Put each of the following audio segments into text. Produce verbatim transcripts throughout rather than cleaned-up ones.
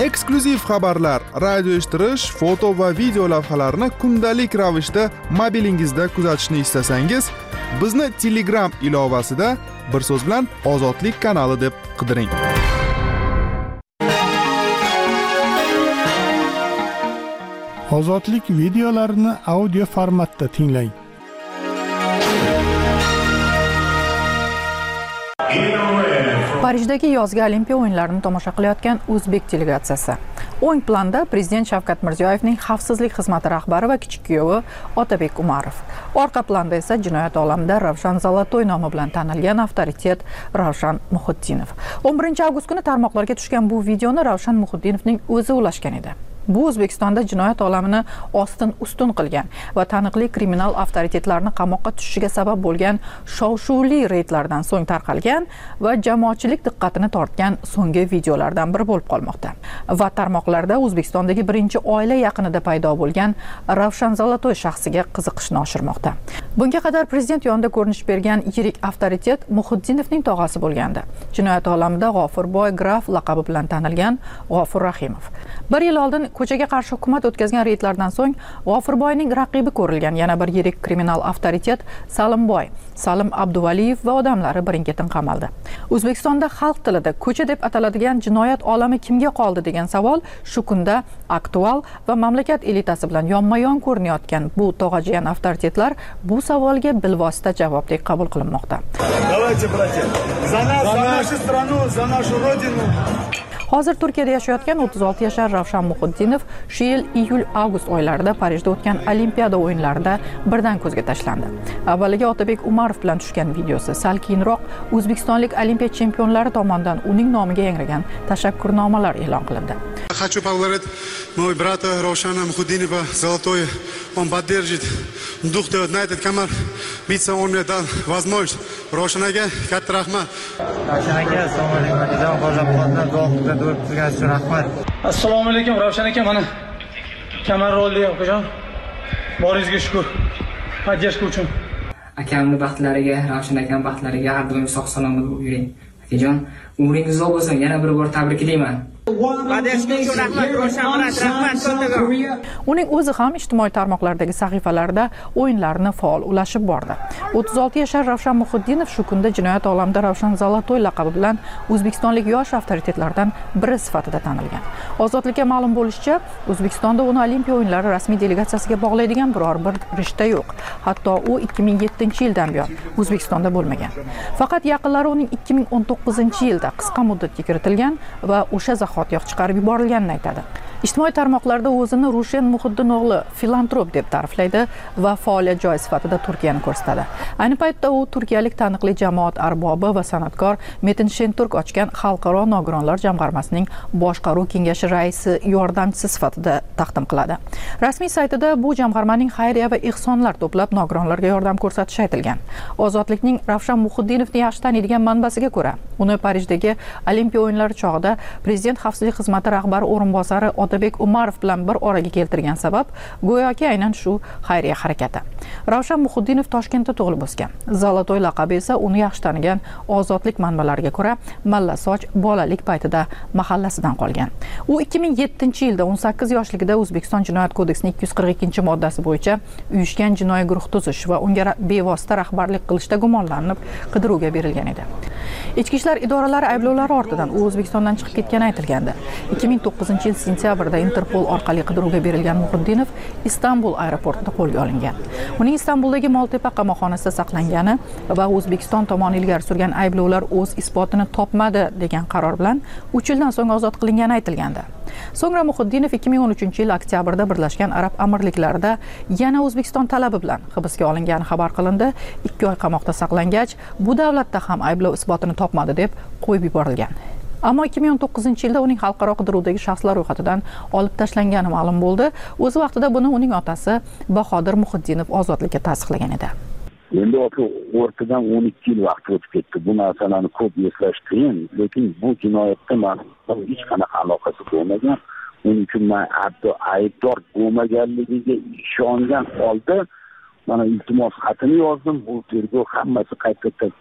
Eksklyuziv xabarlar, radio eshittirish, foto va video lavhalarni kundalik ravishda mobilingizda kuzatishni istasangiz, bizni Telegram ilovasida bir so'z bilan Ozodlik kanali deb qidiring. Ozodlik videolarini audio formatda tinglang. Parijdagi yozgi Olimpiya o'yinlarini tomosha qilayotgan o'zbek delegatsiyasi. O'ng planda Prezident Shavkat Mirziyoyevning xavfsizlik xizmati rahbari va kichik kuyovi Otabek Umarov. Orqa planda esa jinoyat olamida Ravshan Zolotoy nomi bilan tanilgan avtoritet Ravshan Muhiddinov. o'n birinchi avgust kuni tarmoqlarga tushgan bu videoni Ravshan Muhiddinovning o'zi ulashgan edi. Bu O'zbekistonda jinoyat olamini ostin ustun qilgan va taniqli kriminal avtoritetlarni qamoqqa tushishiga sabab bo'lgan shov-shuvli reydlardan so'ng tarqalgan va jamoatchilik diqqatini tortgan so'nggi videolardan biri bo'lib qolmoqda. Va tarmoqlarda O'zbekistondagi birinchi oila yaqinida paydo bo'lgan Ravshan Zolotoy shaxsiga qiziqishni oshirmoqda. Bunga qadar prezident yonida ko'rinish bergan yirik avtoritet Muhiddinovning tog'asi bo'lgandi. Jinoyat olamida G'ofurboy graf laqabi bilan tanilgan G'ofur Rahimov. Bir yil oldin ko'chaga qarshi hukumat o'tkazgan reydlardan so'ng G'ofurboyning raqibi ko'rilgan yana bir yirik kriminal avtoritet Salimboy, Salim Abduvaliyev va odamlari birin-ketin qamaldi. O'zbekistonda xalq tilida ko'cha deb ataladigan jinoyat olami kimga qoldi degan savol shu kunda aktual va mamlakat elitasi bilan yonma-yon ko'rinayotgan bu tog'ajiyan avtoritetlar bu savolga bilvosita javobdek qabul qilinmoqda. Давайте, братья, за нас, за нашу страну, за нашу родину. Hozir Turkiyada yashayotgan o'ttiz olti yashar Ravshan Muhiddinov shu yil iyul-avgust oylarida Parijda o'tgan Olimpiada o'yinlarida birdan ko'zga tashlandi. Avvaliga Otabek Umarov bilan tushgan videosi, sal keyinroq O'zbekistonlik Olimpiya chempionlari tomonidan uning nomiga yangragan tashakkurnomalar e'lon qilindi. Хочу поблагодарить моего брата Равшана Мухиддинова Золотой. Он поддержит дух на этот камер. Биться он мне дал возможность. Равшан aka, katta rahmat. Ravshan aka, assalomu alaykum. Hozir qolgan guvohlikda durib turgan uchun rahmat. Assalomu alaykum Ravshan aka, mana kamar rolli akajon. Boringizga shukr. Поддержка uchun. Akamning baxtlariga, Ravshan akamning baxtlariga har doim sog' salomat bo'lib yuring. Akajon, umringiz uzoq bo'lsin. Yana bir bor tabriklayman. Uning o'zi ham ijtimoiy tarmoqlardagi sahifalarida o'yinlarni faol ulashib bordi. o'ttiz olti yashar Ravshan Muhiddinov shu kunda jinoyat olamida Ravshan Zolotoy laqabi bilan O'zbekistonlik yosh avtoritetlardan biri sifatida tanilgan. Ozodlikka ma'lum bo'lishicha, O'zbekistonda uni Olimpiya o'yinlari rasmiy delegatsiyasiga bog'laydigan biror bir rishta yo'q. Hatto u ikki ming yettinchi yildan buyon O'zbekistonda bo'lmagan. Faqat yaqinlari uning ikki ming o'n to'qqizinchi yilda qisqa muddatga kiritilgan va o'sha zahotiyoq chiqarib yuborilganini aytadi. Ijtimoiy tarmoqlarda o'zini Rushen Muhiddin o'g'li filantrop deb ta'riflaydi va faoliyat joyi sifatida Turkiyani ko'rsatadi. Ayni paytda u turkiyalik taniqli jamoat arbobi va san'atkor Metin Shenturk ochgan Xalqaro nogironlar jamg'armasining boshqaruv kengashi raisi yordamchisi sifatida taqdim qiladi. Rasmiy saytida bu jamg'armaning xayriya va ehsonlar to'plab nogironlarga yordam ko'rsatishi aytilgan. Ozodlikning Ravshan Muhiddinovni yaxshi taniydigan manbasiga ko'ra, uni Parijdagi Olimpiya o'yinlari chog'ida Prezident xavfsizlik xizmati rahbari o'rinbosari Otabek Umarov bilan bir oraga keltirgan sabab go'yoki aynan shu xayriya harakati. Ravshan Muhiddinov Toshkentda tug'ilib o'sgan. Zolotoy laqabi esa uni yaxshi tanigan ozodlik manbalariga ko'ra Mallasoch bolalik paytida mahallasidan qolgan. U ikki ming yettinchi yilda o'n sakkiz yoshligida O'zbekiston Jinoyat kodeksining ikki yuz qirq ikkinchi moddasi bo'yicha uyushgan jinoiy guruh tuzish va unga bevosita rahbarlik qilishda gumonlanib qidiruvga berilgan edi. Ichki ishlar idoralari ayblovlari ortidan u O'zbekistondan chiqib ketgani aytilgandi. ikki ming to'qqizinchi yil sentyabrda Interpol orqali qidiruvga berilgan Muhiddinov Istanbul aeroportida qo'lga olingan. Uning Istanbuldagi Moltepa qamoqxonasida saqlangani va O'zbekiston tomoni ilgari surgan ayblovlar o'z isbotini topmadi degan qaror bilan uch yildan so'ng ozod qilingani aytilgandi. So'ngra Muhiddinov ikki ming o'n uchinchi yil oktyabrda Birlashgan Arab Amirliklarida yana O'zbekiston talabi bilan hibsga olingani xabar qilindi. ikki oy qamoqda saqlangach, bu davlatda ham ayblov isbotini topmadi deb qo'yib yuborilgan. Ammo ikki ming o'n to'qqizinchi yilda uning xalqaro qidiruvdagi shaxslar ro'yxatidan olib tashlangani ma'lum bo'ldi. O'z vaqtida buni uning otasi Bahodir Muhiddinov ozodlikka tasdiqlagan edi. Endi o'rtadan o'n ikki yil vaqt o'tib ketdi. Bu narsalarni ko'p eslash qiyin, lekin bu jinoyatda ma'lum hech qanaqa aloqasi bo'lmagan. Uning uchun men aybdor bo'lmaganligiga ishongan holda mana iltimos xatini yozdim. Bu tergov hammasi qayta-qayta ko'rib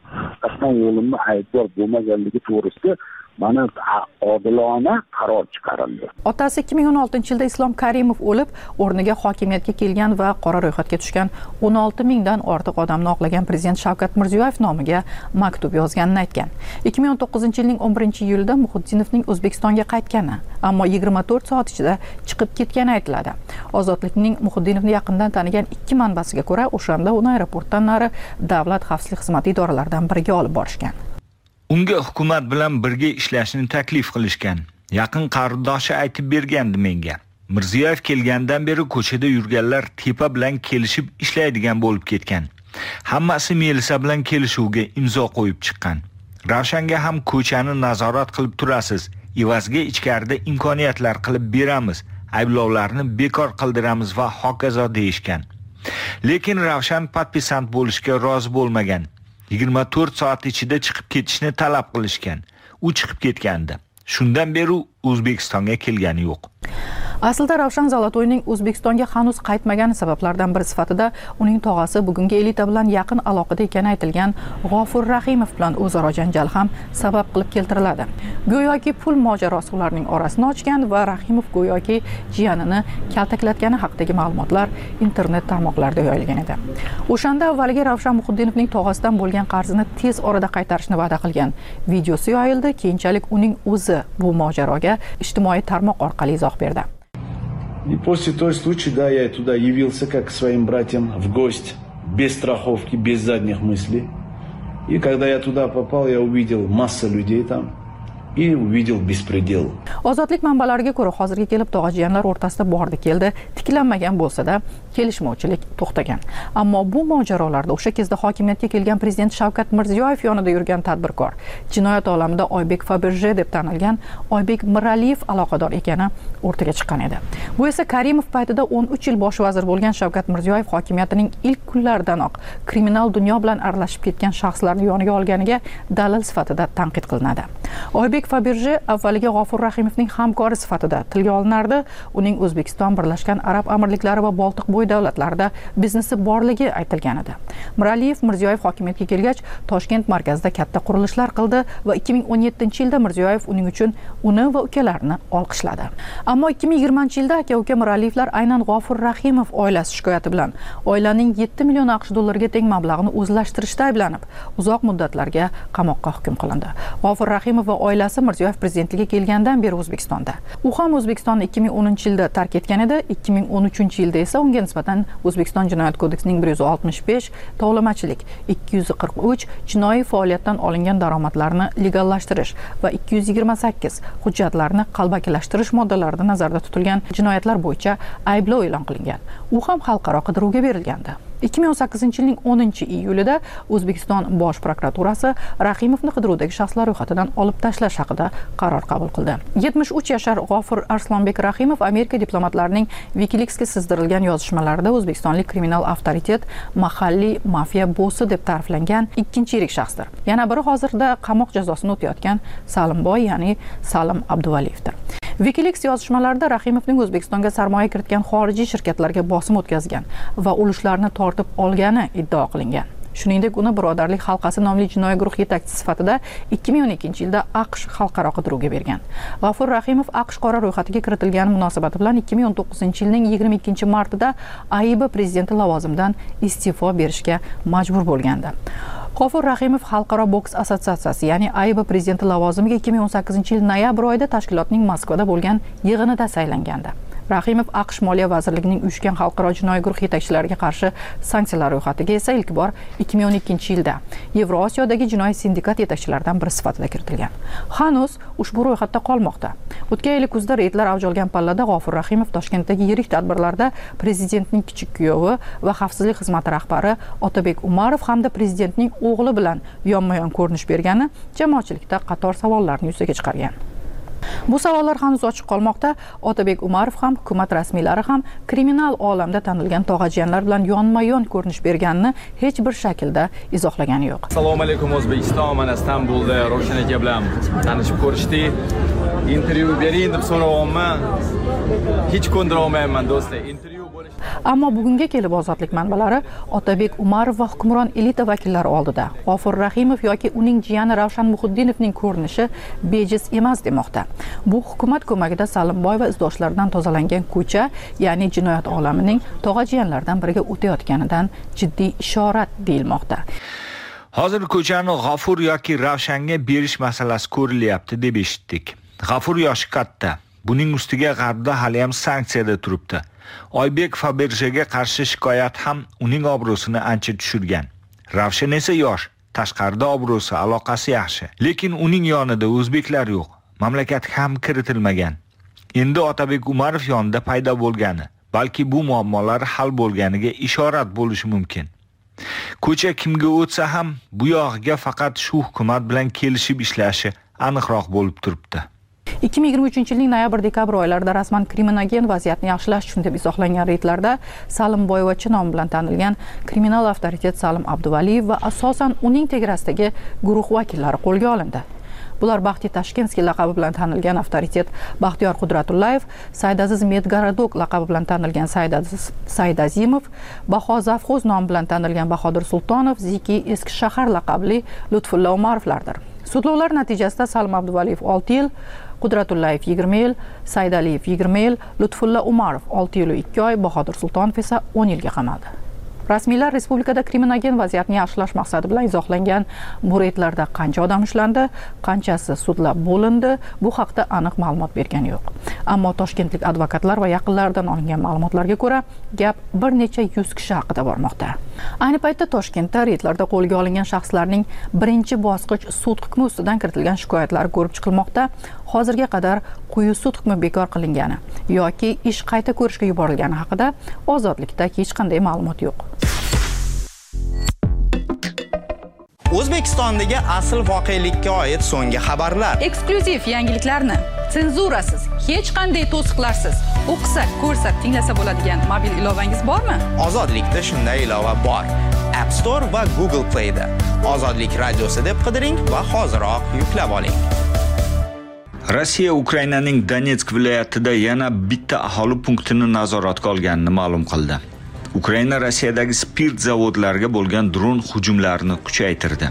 haqiqatdan o'limni aybdor bo'lmaganligi to'g'risida mana odilona qaror chiqarildi. Otasi ikki ming o'n oltinchi yilda Islom Karimov o'lib, o'rniga hokimiyatga kelgan va qora ro'yxatga tushgan o'n olti mingdan ortiq odamni oqlagan prezident Shavkat Mirziyoyev nomiga maktub yozganini aytgan. ikki ming o'n to'qqizinchi yilning o'n birinchi iyulida Muhitdinovning O'zbekistonga qaytgani, ammo yigirma to'rt soat ichida chiqib ketgani aytiladi. Ozodlikning Muhitdinovni yaqindan tanigan ikki manbasiga ko'ra, o'shanda uni aeroportdan nari davlat xavfsizlik xizmati idoralaridan biriga olib borishgan. Unga hukumat bilan birga ishlashni taklif qilishgan. Yaqin qarindoshi aytib bergandi menga. Mirziyoyev kelgandan beri ko'chada yurganlar tepa bilan kelishib ishlaydigan bo'lib ketgan. Hammasi Melisa bilan kelishuvga imzo qo'yib chiqqan. Ravshanga ham ko'chani nazorat qilib turasiz. Evaziga ichkarida imkoniyatlar qilib beramiz. Ayblovlarni bekor qildiramiz va hokazo deyishgan. Lekin Ravshan patpisant bo'lishga rozi bo'lmagan. yigirma to'rt soat ichida chiqib ketishni talab qilishgan. U chiqib ketgandi. Shundan beri O'zbekistonga kelgani yo'q. Aslida Ravshan Zolotoyning O'zbekistonga hanuz qaytmagani sabablardan biri sifatida uning tog'asi bugungi elita bilan yaqin aloqada ekani aytilgan G'ofur Rahimov bilan o'zaro janjal ham sabab qilib keltiriladi. Go'yoki pul mojarosi ularning orasini ochgan va Rahimov go'yoki jiyanini kaltaklatgani haqidagi ma'lumotlar internet tarmoqlarida yoyilgan edi. O'shanda avvaliga Ravshan Muhitdinovning tog'asidan bo'lgan qarzini tez orada qaytarishni va'da qilgan videosi yoyildi. Keyinchalik uning o'zi bu mojaroga ijtimoiy tarmoq orqali izoh berdi. И после той случая, да, я туда явился как к своим братьям в гости, без страховки, без задних мыслей. И когда я туда попал, я увидел массу людей там. И увидел беспредел. Ozodlik manbalariga ko'ra, hozirga kelib tog'ajiyanlar o'rtasida bordi keldi, tiklanmagan bo'lsa-da, kelishmovchilik to'xtagan. Ammo bu mojarolarda o'sha kezda hokimiyatga kelgan prezident Shavkat Mirziyoyev yonida yurgan tadbirkor, jinoyat olamida Oybek Faberje deb tanilgan Oybek Miraliyev aloqador ekani o'rtaga chiqqan edi. Bu esa Karimov paytida o'n uch yil bosh vazir bo'lgan Shavkat Mirziyoyev hokimiyatining ilk kunlaridanoq kriminal dunyo bilan aralashib ketgan shaxslarni yoniga olganiga dalil sifatida tanqid qilinadi. Oybek Faberje avvaliga G'ofur Rahimovning hamkori sifatida tilga olinardi. Uning O'zbekiston, Birlashgan Arab Amirliklari va Boltiqbo'yi davlatlarida biznesi borligi aytilgan edi. Miraliyev Mirziyoyev hokimiyatga kelgach, Toshkent markazida katta qurilishlar qildi va ikki ming o'n yettinchi yilda Mirziyoyev uning uchun uni va ukalarini olqishladi. Ammo ikki ming yigirmanchi yilda aka-uka Miraliyevlar aynan G'ofur Rahimov oilasi shikoyati bilan oilaning yetti million aqsh dollariga teng mablag'ini o'zlashtirishda ayblanib, uzoq muddatlarga qamoqqa hukm qilindi. G'ofur Rahimov va oilasi Mirziyoyev prezidentligiga kelgandan beri O'zbekistonda. U ham O'zbekistonni ikki ming o'ninchi yilda tark etgan edi. ikki ming o'n uchinchi yilda esa unga nisbatan O'zbekiston Jinoyat kodeksining bir yuz oltmish besh, tovlamachilik, ikki yuz qirq uch, jinoiy faoliyatdan olingan daromadlarni legallashtirish va ikki yuz yigirma sakkiz hujjatlarni qalbakilashtirish moddalarida nazarda tutilgan jinoyatlar bo'yicha ayblov e'lon qilingan. U ham xalqaro qidiruvga berilgandi. ikki ming o'n sakkizinchi yilning o'ninchi iyulida O'zbekiston Bosh prokuraturasi Rahimovni qidiruvdagi shaxslar ro'yxatidan olib tashlash haqida qaror qabul qildi. yetmish uch yashar G'ofur Arslonbek Rahimov Amerika diplomatlarining WikiLeaksga sizdirilgan yozishmalarida o'zbekistonlik kriminal avtoritet, mahalliy mafiya bossi deb ta'riflangan ikkinchi yirik shaxsdir. Yana biri hozirda qamoq jazosini o'tayotgan Salimboy, ya'ni Salim Abduvaliyevdir. WikiLeaks yozishmalarida Rahimovning O'zbekistonga sarmoya kiritgan xorijiy shirkatlarga bosim o'tkazgan va ulushlarni tortib olgani iddao qilingan. Shuningdek, uni Birodarlik halqasi nomli jinoiy guruh yetakchisi sifatida ikki ming o'n ikkinchi yilda AQSh xalqaro qidiruvga bergan. G'ofur Rahimov AQSh qora ro'yxatiga kiritilgani munosabati bilan ikki ming o'n to'qqizinchi yilning yigirma ikkinchi martida A I B prezidenti lavozimidan iste'fo berishga majbur bo'lgandi. G'ofur Rahimov Xalqaro boks assotsiatsiyasi, ya'ni A I B prezidenti lavozimiga ikki ming o'n sakkizinchi yil noyabr oyida tashkilotning Moskvada bo'lgan yig'inida saylangandi. Rahimov AQSh Moliya vazirligining uyushgan xalqaro jinoiy guruh yetakchilariga qarshi sanksiyalar ro'yxatiga esa ilk bor ikki ming o'n ikkinchi yilda Yevrosiyodagi jinoiy sindikat yetakchilaridan biri sifatida kiritilgan. Hanuz ushbu ro'yxatda qolmoqda. O'tgan yil kuzda reydlar avj olgan pallada G'ofur Rahimov Toshkentdagi yirik tadbirlarda prezidentning kichik kuyovi va xavfsizlik xizmati rahbari Otabek Umarov hamda prezidentning o'g'li bilan yonma-yon ko'rinish bergani jamoatchilikda qator savollarni yuzaga chiqargan. Bu savollar hanuz ochiq qolmoqda. Otabek Umarov ham, hukumat rasmiylari ham kriminal olamda tanilgan tog'ajiyanlar bilan yonma-yon ko'rinish berganini hech bir shaklda izohlagani yo'q. Assalomu alaykum O'zbekiston, mana Istanbulda Ravshan aka bilan tanishib ko'rishdik. intervyu bering deb so'rayapman. Hech ko'ndira olmayman do'stlar. Intervyu bo'lish. Ammo bugunga kelib ozodlik manbalari Otabek Umarov va hukmron elita vakillari oldida G'ofur Rahimov yoki uning jiyani Ravshan Muhiddinovning ko'rinishi bejiz emas demoqda. Bu hukumat ko'magida Salimboy va izdoshlaridan tozalangan ko'cha, ya'ni jinoyat olamining tog'a-jiyanlardan biriga o'tayotganidan jiddiy ishorat deyilmoqda. Hozir ko'chani G'ofur yoki Ravshanga berish masalasi ko'rilyapti deb eshitdik. G'ofur yoshi katta. Buning ustiga G'arbda hali ham sanksiyada turibdi. Oybek Faberjega qarshi shikoyat ham uning obro'sini ancha tushirgan. Ravshan esa yosh, tashqarida obro'si, aloqasi yaxshi. Lekin uning yonida o'zbeklar yo'q. Mamlakat ham kiritilmagan. Endi Otabek Umarov yonida paydo bo'lgani, balki bu muammolar hal bo'lganiga ishorat bo'lishi mumkin. Ko'cha kimga o'tsa ham bu yog'iga faqat shu hukumat bilan kelishib ishlashi aniqroq bo'lib turibdi. ikki ming yigirma uchinchi yilning noyabr-dekabr oylarida rasman kriminogen vaziyatni yaxshilash uchun deb izohlangan reydlarda Salimboyevachi nomi bilan tanilgan kriminal avtoritet Salim Abduvaliyev va asosan uning tegarasidagi guruh vakillari qo'lga olindi. Bular Baxti Tashkenskiy laqabi bilan tanilgan avtoritet Baxtiyor Qudratullayev, Saydaziz Medgaradok laqabi bilan tanilgan Saydaziz Saydazimov, Baho Zavxoz nomi bilan tanilgan Bahodir Sultonov, Ziki Eski shahar laqabli Lutfulla Umarovlardir. Sudlovlar natijasida Salim Abduvaliyev olti yil, Qudratullayev yigirma yil, Saydaliyev yigirma yil, Lutfulla Umarov olti yil ikki oy, Bahodir Sultonov esa o'n yilga qamaldi. Rasmiylar respublikada kriminogen vaziyatni yaxshilash maqsadi bilan izohlangan bu reydlarda qancha odam ushlandi, qanchasi sudlab bo'lindi, bu haqda aniq ma'lumot bergani yo'q. Ammo toshkentlik advokatlar va yaqinlaridan olingan ma'lumotlarga ko'ra, gap bir necha yuz kishi haqida bormoqda. Ayni paytda Toshkentda reydlarda qo'lga olingan shaxslarning birinchi bosqich sud hukmi ustidan kiritilgan shikoyatlari ko'rib chiqilmoqda. Hozirga qadar quyi sud hukmi bekor qilingani yoki ish qayta ko'rishga yuborilgani haqida ozodlikda hech qanday ma'lumot yo'q. O'zbekistondagi asl voqelikka oid so'nggi xabarlar, eksklyuziv yangiliklarni senzurasiz, hech qanday to'siqlarsiz o'qisa, ko'rsa, tinglasa bo'ladigan mobil ilovangiz bormi? Ozodlikda shunday ilova bor. App Store va Google Play da. Ozodlik radiosi deb qidiring va hoziroq yuklab oling. Rossiya Ukrainaning Donetsk viloyatida yana bitta aholi punktini nazoratga olganini ma'lum qildi. Ukraina Rossiyadagi spirt zavodlariga bo'lgan dron hujumlarini kuchaytirdi.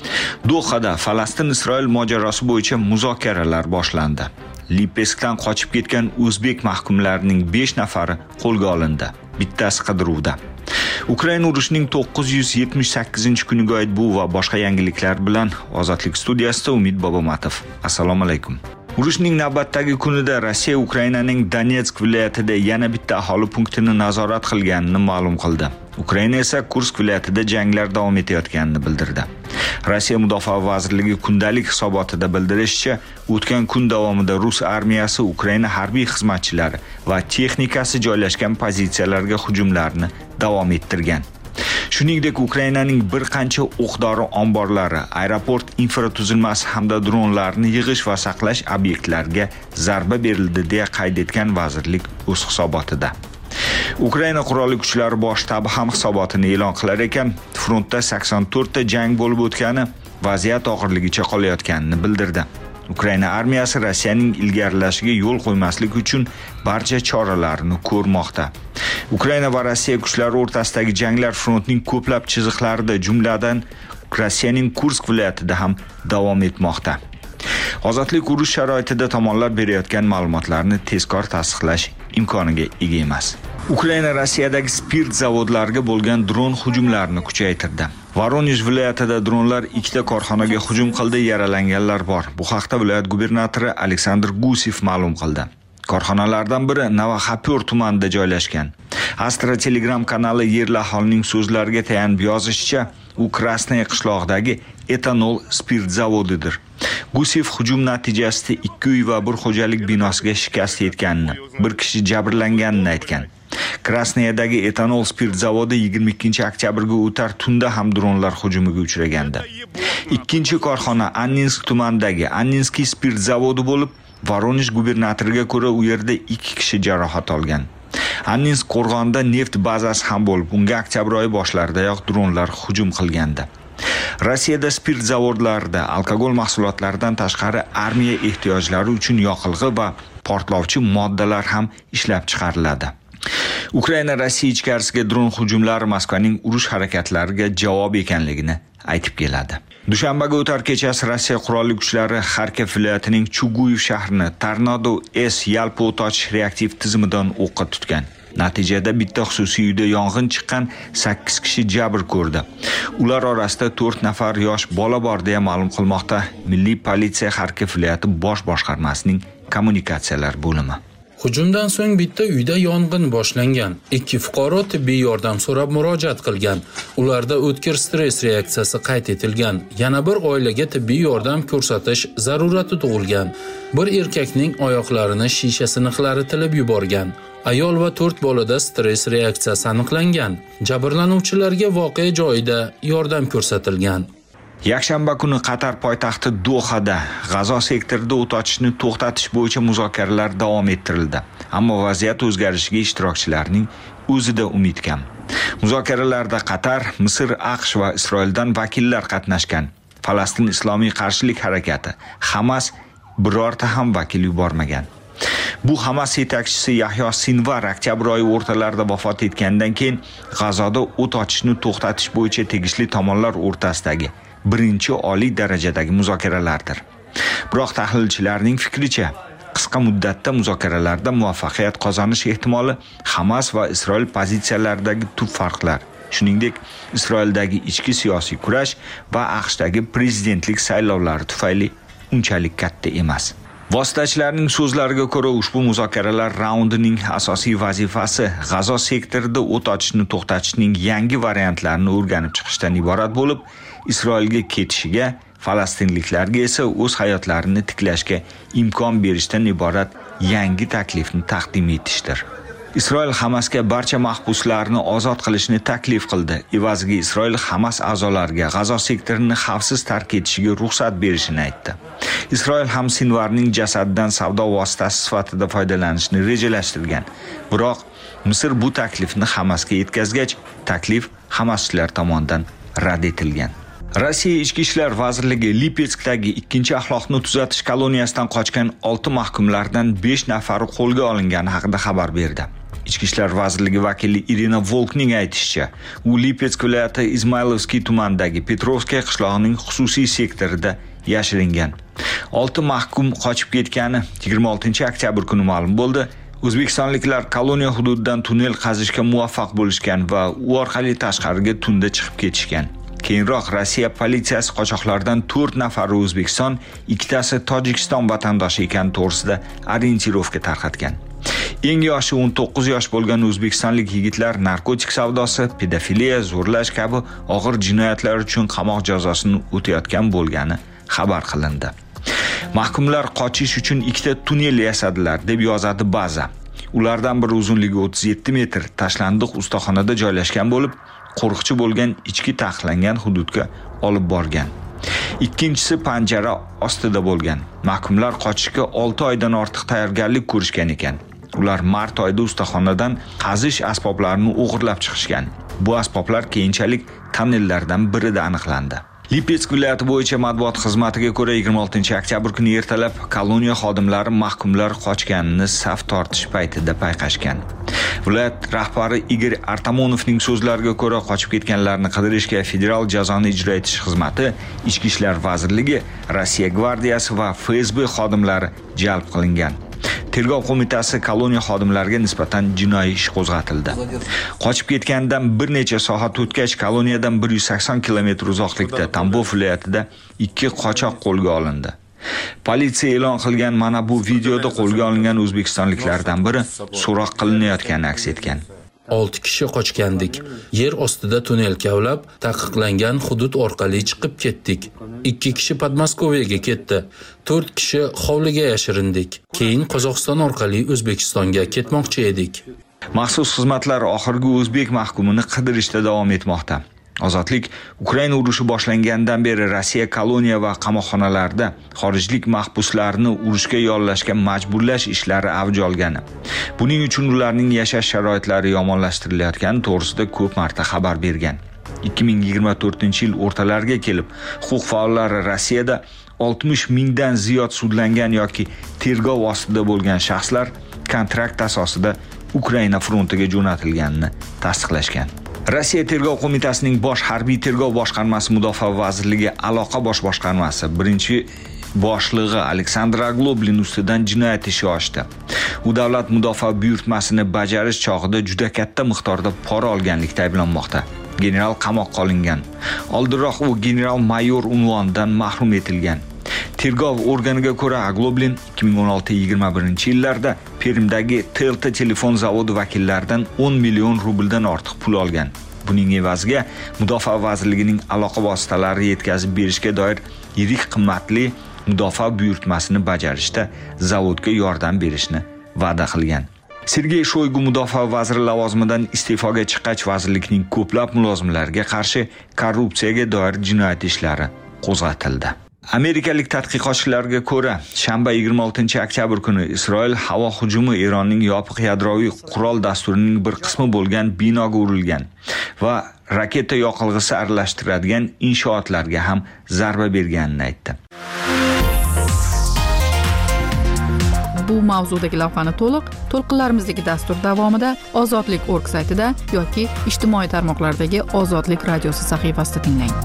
Dohada Falastin-Isroil mojarosi bo'yicha muzokaralar boshlandi. Lipeskdan qochib ketgan o'zbek mahkumlarining besh nafari qo'lga olindi. Bittasi qidiruvda. Ukraina urushining to'qqiz yuz yetmish sakkizinchi kuniga oid bu va boshqa yangiliklar bilan Ozodlik studiyasida Umid Bobomatov. Assalomu alaykum. Urushning navbatdagi kunida Rossiya Ukrainaning Donetsk viloyatida yana bitta aholi punktini nazorat qilganini ma'lum qildi. Ukraina esa Kursk viloyatida janglar davom etayotganini bildirdi. Rossiya Mudofaa vazirligi kundalik hisobotida bildirishicha, o'tgan kun davomida Rus armiyasi Ukraina harbiy xizmatchilari va texnikasi joylashgan pozitsiyalarga hujumlarni davom ettirgan. Shuningdek, Ukrainaning bir qancha o'q-dori omborlari, aeroport infratuzilmasi hamda dronlarni yig'ish va saqlash obyektlariga zarba berildi deya qayd etgan vazirlik o'z hisobotida. Ukraina qurolli kuchlari bosh shtabi ham hisobotini e'lon qilar ekan, frontda sakson to'rtta jang bo'lib o'tgani vaziyat og'irligicha qolayotganini bildirdi. Ukraina armiyasi Rossiyaning ilgarilashiga yo'l qo'ymaslik uchun barcha choralarni ko'rmoqda. Ukraina va Rossiya kuchlari o'rtasidagi janglar frontning ko'plab chiziqlarida, jumladan Rossiyaning Kursk viloyatida ham davom etmoqda. Ozodlik urush sharoitida tomonlar berayotgan ma'lumotlarni tezkor tasdiqlash imkoniga ega emas. Ukraina Rossiyadagi spirt zavodlariga bo'lgan dron hujumlarini kuchaytirdi. Voronezh viloyatida dronlar ikkita korxonaga hujum qildi, yaralanganlar bor. Bu haqda viloyat gubernatori Aleksandr Gusev ma'lum qildi. Korxonalardan biri Navaxapur tumanida joylashgan. Astra Telegram kanali yerli aholining so'zlariga tayanib yozishicha, u Krasnaya qishlog'idagi etanol spirt zavodidir. Gusev hujum natijasida ikki uy va bir xo'jalik binosiga shikast yetganini, bir kishi jabrlanganini aytgan. Krasnayadagi etanol spirt zavodi yigirma ikkinchi oktyabrga o'tar tunda ham dronlar hujumiga uchragandi. Ikkinchi korxona Anninsk tumanidagi Anninskiy spirt zavodi bo'lib, Voronezh gubernatoriga ko'ra u yerda ikki kishi jarohat olgan. Anninsk qo'rg'onida neft bazasi ham bo'lib, unga oktyabr oyi boshlaridayoq dronlar hujum qilgandi. Rossiyada spirt zavodlarida alkogol mahsulotlaridan tashqari armiya ehtiyojlari uchun yoqilg'i va portlovchi moddalar ham ishlab chiqariladi. Ukraina Rossiya ichkarisiga dron hujumlari Moskvaning urush harakatlariga javob ekanligini aytib keladi. Dushanbaga o'tar kechasi Rossiya qurolli kuchlari Xarkov viloyatining Chuguyev shahrini Tornado S yalpi o'tochish reaktiv tizimidan o'qqa tutgan. Natijada bitta xususiy uyda yong'in chiqqan, sakkiz kishi jabr ko'rdi. Ular orasida to'rt nafar yosh bola bor deya ma'lum qilmoqda Milliy politsiya Xarkov viloyati bosh boshqarmasining kommunikatsiyalar bo'limi. Hujumdan so'ng bitta uyda yong'in boshlangan. Ikki fuqaro tibbiy yordam so'rab murojaat qilgan. Ularda o'tkir stress reaksiyasi qayd etilgan. Yana bir oilaga tibbiy yordam ko'rsatish zarurati tug'ilgan. Bir erkakning oyoqlarini shisha siniqlari tilib yuborgan. Ayol va to'rt bolada stress reaksiyasi aniqlangan. Jabrlanuvchilarga voqea joyida yordam ko'rsatilgan. Yakshanba kuni Qatar poytaxti Dohada G'azo sektorida o't ochishni to'xtatish bo'yicha muzokaralar davom ettirildi. Ammo vaziyat o'zgarishiga ishtirokchilarning o'zida umid kam. Muzokaralarda Qatar, Misr, AQSh va Isroildan vakillar qatnashgan. Falastin Islomiy qarshilik harakati Hamas birorta ham vakil yubormagan. Bu Hamas yetakchisi Yahyo Sinvar oktyabr oyi o'rtalarida vafot etgandan keyin G'azoda o't ochishni to'xtatish bo'yicha tegishli tomonlar o'rtasidagi birinchi oliy darajadagi muzokaralardir. Biroq tahlilchilarning fikricha, qisqa muddatda muzokaralarda muvaffaqiyat qozonish ehtimoli Hamas va Isroil pozitsiyalaridagi tub farqlar, shuningdek Isroildagi ichki siyosiy kurash va AQShdagi prezidentlik saylovlari tufayli unchalik katta emas. Vositachilarning so'zlariga ko'ra, ushbu muzokaralar raundining asosiy vazifasi G'azo sektorida o't ochishni to'xtatishning yangi variantlarini o'rganib chiqishdan iborat bo'lib, Isroilga ketishiga, falastinliklarga esa o'z hayotlarini tiklashga imkon berishdan iborat yangi taklifni taqdim etishdir. Isroil Hamasga barcha mahbuslarni ozod qilishni taklif qildi. Evaziga Isroil Hamas a'zolariga G'azo sektorini xavfsiz tark etishiga ruxsat berishini aytdi. Isroil ham Sinvarning jasadidan savdo vositasi sifatida foydalanishni rejalashtirgan. Biroq Misr bu taklifni Hamasga yetkazgach, taklif Hamaschilar tomonidan rad etilgan. Rossiya Ichki ishlar vazirligi Lipetskdagi ikkinchi axloqni tuzatish koloniyasidan qochgan olti mahkumlardan besh nafari qo'lga olingani haqida xabar berdi. Ichki ishlar vazirligi vakili Irina Volkning aytishicha, u Lipetsk viloyati Izmaylovskiy tumanidagi Petrovskiy qishlog'ining xususiy sektorida yashiringan. olti mahkum qochib ketgani yigirma oltinchi oktyabr kuni ma'lum bo'ldi. O'zbekistonliklar koloniya hududidan tunnel qazishga muvaffaq bo'lishgan va u orqali tashqariga tunda chiqib ketishgan. Keyinroq Rossiya politsiyasi qochoqlardan to'rt nafari O'zbekiston, ikkitasi Tojikiston vatandoshi ekani to'g'risida orientirovka tarqatgan. Eng yoshi o'n to'qqiz yosh bo'lgan o'zbekistonlik yigitlar narkotik savdosi, pedofiliya, zo'rlash kabi og'ir jinoyatlar uchun qamoq jazosini o'tayotgan bo'lgani xabar qilindi. Mahkumlar qochish uchun ikkita tunnel yasadilar, deb yozadi Baza. Ulardan biri uzunligi o'ttiz yetti metr, tashlandiq ustaxonada joylashgan bo'lib, qo'riqchi bo'lgan ichki taqiqlangan hududga olib borgan. Ikkinchisi panjara ostida bo'lgan. Mahkumlar qochishga olti oydan ortiq tayyorgarlik ko'rishgan ekan. Ular mart oyida ustaxonadan qazish asboblarini o'g'irlab chiqishgan. Bu asboblar keyinchalik tonnellardan birida aniqlandi. Lipetsk viloyati bo'yicha matbuot xizmatiga ko'ra yigirma oltinchi oktyabr kuni ertalab koloniya xodimlari mahkumlar qochganini saf tortish paytida payqashgan. Viloyat rahbari Igor Artamonovning so'zlariga ko'ra, qochib ketganlarni qidirishga Federal jazoni ijro etish xizmati, Ichki ishlar vazirligi, Rossiya gvardiyasi va F S B xodimlari jalb qilingan. Tergov qo'mitasi koloniya xodimlariga nisbatan jinoiy ish qo'zg'atildi. Qochib ketgandan bir necha soat o'tgach, koloniyadan bir yuz sakson kilometr uzoqlikda Tambov viloyatida ikki qochoq qo'lga olindi. Politsiya e'lon qilgan mana bu videoda qo'lga olingan o'zbekistonliklardan biri so'roq qilinayotgani aks etgan. olti kishi qochgandik. Yer ostida tunnel kavlab, taqiqlangan hudud orqali chiqib ketdik. ikki kishi Podmoskoviyaga ketdi. to'rt kishi hovliga yashirindik. Keyin Qozog'iston orqali O'zbekistonga ketmoqchi edik. Maxsus xizmatlar oxirgi o'zbek mahkumini qidirishda davom etmoqda. Ozodlik Ukraina urushi boshlangandan beri Rossiya koloniya va qamoqxonalarida xorijlik mahbuslarni urushga yollashga majburlash ishlari avj olgani. Buning uchun ularning yashash sharoitlari yomonlashtirilayotgani to'g'risida ko'p marta xabar bergan. ikki ming yigirma to'rtinchi yil o'rtalariga kelib, huquq faollari Rossiyada oltmish mingdan ziyod sudlangan yoki tergov ostida bo'lgan shaxslar kontrakt asosida Ukraina frontiga jo'natilganini tasdiqlashgan. Rossiya Tergov qo'mitasining bosh harbiy tergov boshqarmasi Mudofaa vazirligi aloqa bosh boshqarmasi birinchi boshlig'i Aleksandr Agloblin ustidan jinoyat ishi ochdi. U davlat mudofaa buyurtmasini bajarish chog'ida juda katta miqdorda pora olganlikda ayblanmoqda. General qamoqqa olingan. Oldinroq u general-mayor unvonidan mahrum etilgan. Tergov organiga ko'ra Agloblin ikki ming o'n olti yigirma birinchi yillarda Perimdagi Telta telefon zavodi vakillaridan o'n million rubldan ortiq pul olgan. Buning evaziga Mudofaa vazirligining aloqa vositalari yetkazib berishga doir yirik qimmatli mudofaa buyurtmasini bajarishda zavodga yordam berishni va'da qilgan. Sergey Shoygu mudofaa vaziri lavozimidan iste'foga chiqqach, vazirlikning ko'plab mulozimlariga qarshi korrupsiyaga doir jinoyat ishlari qo'zg'atildi. Amerikalik tadqiqotchilarga ko'ra, shanba yigirma oltinchi oktyabr kuni Isroil havo hujumi Eronning yopiq yadroviy qurol dasturining bir qismi bo'lgan binoga urilgan va raketa yoqilg'isi aralashtiradigan inshootlarga ham zarba berganini aytdi. Bu mavzudagi lavhani to'liq to'lqinlarimizdagi dastur davomida Ozodlik nokta org saytida yoki ijtimoiy tarmoqlardagi Ozodlik radiosi sahifasida tinglang.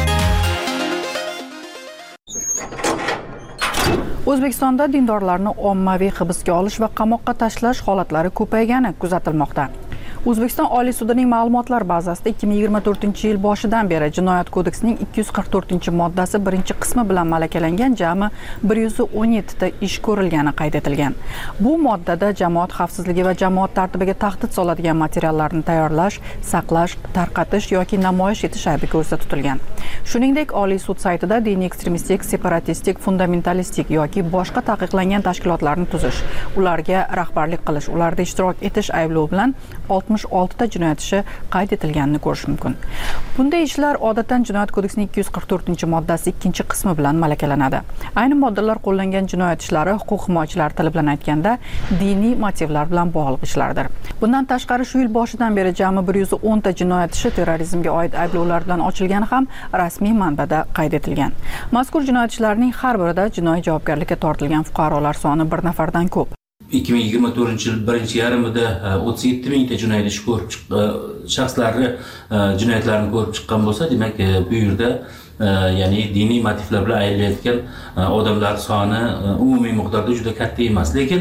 O'zbekistonda dindorlarni ommaviy hibsga olish va qamoqqa tashlash holatlari ko'paygani kuzatilmoqda. O'zbekiston Oliy sudining ma'lumotlar bazasida ikki ming yigirma to'rtinchi yil boshidan beri Jinoyat kodeksining ikki yuz qirq to'rtinchi moddasi birinchi qismi bilan malakalangan jami bir yuz o'n yetti ta ish ko'rilgani qayd etilgan. Bu moddada jamoat xavfsizligi va jamoat tartibiga tahdid soladigan materiallarni tayyorlash, saqlash, tarqatish yoki namoyish etish aybi ko'zda tutilgan. Shuningdek, Oliy sud saytida diniy ekstremistik, separatistik, fundamentalistik yoki boshqa taqiqlangan tashkilotlarni tuzish, ularga rahbarlik qilish, ularda ishtirok etish ayblovi bilan oltmish olti ta jinoyat ishi qayd etilganini ko'rish mumkin. Bunday ishlar odatdan Jinoyat kodeksining ikki yuz qirq to'rtinchi moddasi ikkinchi qismi bilan malakalanadi. Ayni moddalar qo'llangan jinoyat ishlari huquq himoyachilari tili bilan aytganda diniy motivlar bilan bog'liq ishlardir. Bundan tashqari shu yil boshidan beri jami bir yuz o'n ta jinoyat ishi terrorizmga oid ayblovlar bilan ochilgani ham rasmiy manbada qayd etilgan. Mazkur jinoyat ishlarining har birida jinoiy javobgarlikka tortilgan fuqarolar soni bir nafardan ko'p. ikki ming yigirma to'rtinchi yil birinchi yarmida o'ttiz yetti mingta jinoyat ishi ko'rib shaxslarni jinoyatlarini ko'rib chiqqan bo'lsa, demak bu yerda ya'ni diniy motivlar bilan aylanayotgan odamlar soni umumiy miqdorda juda katta emas. Lekin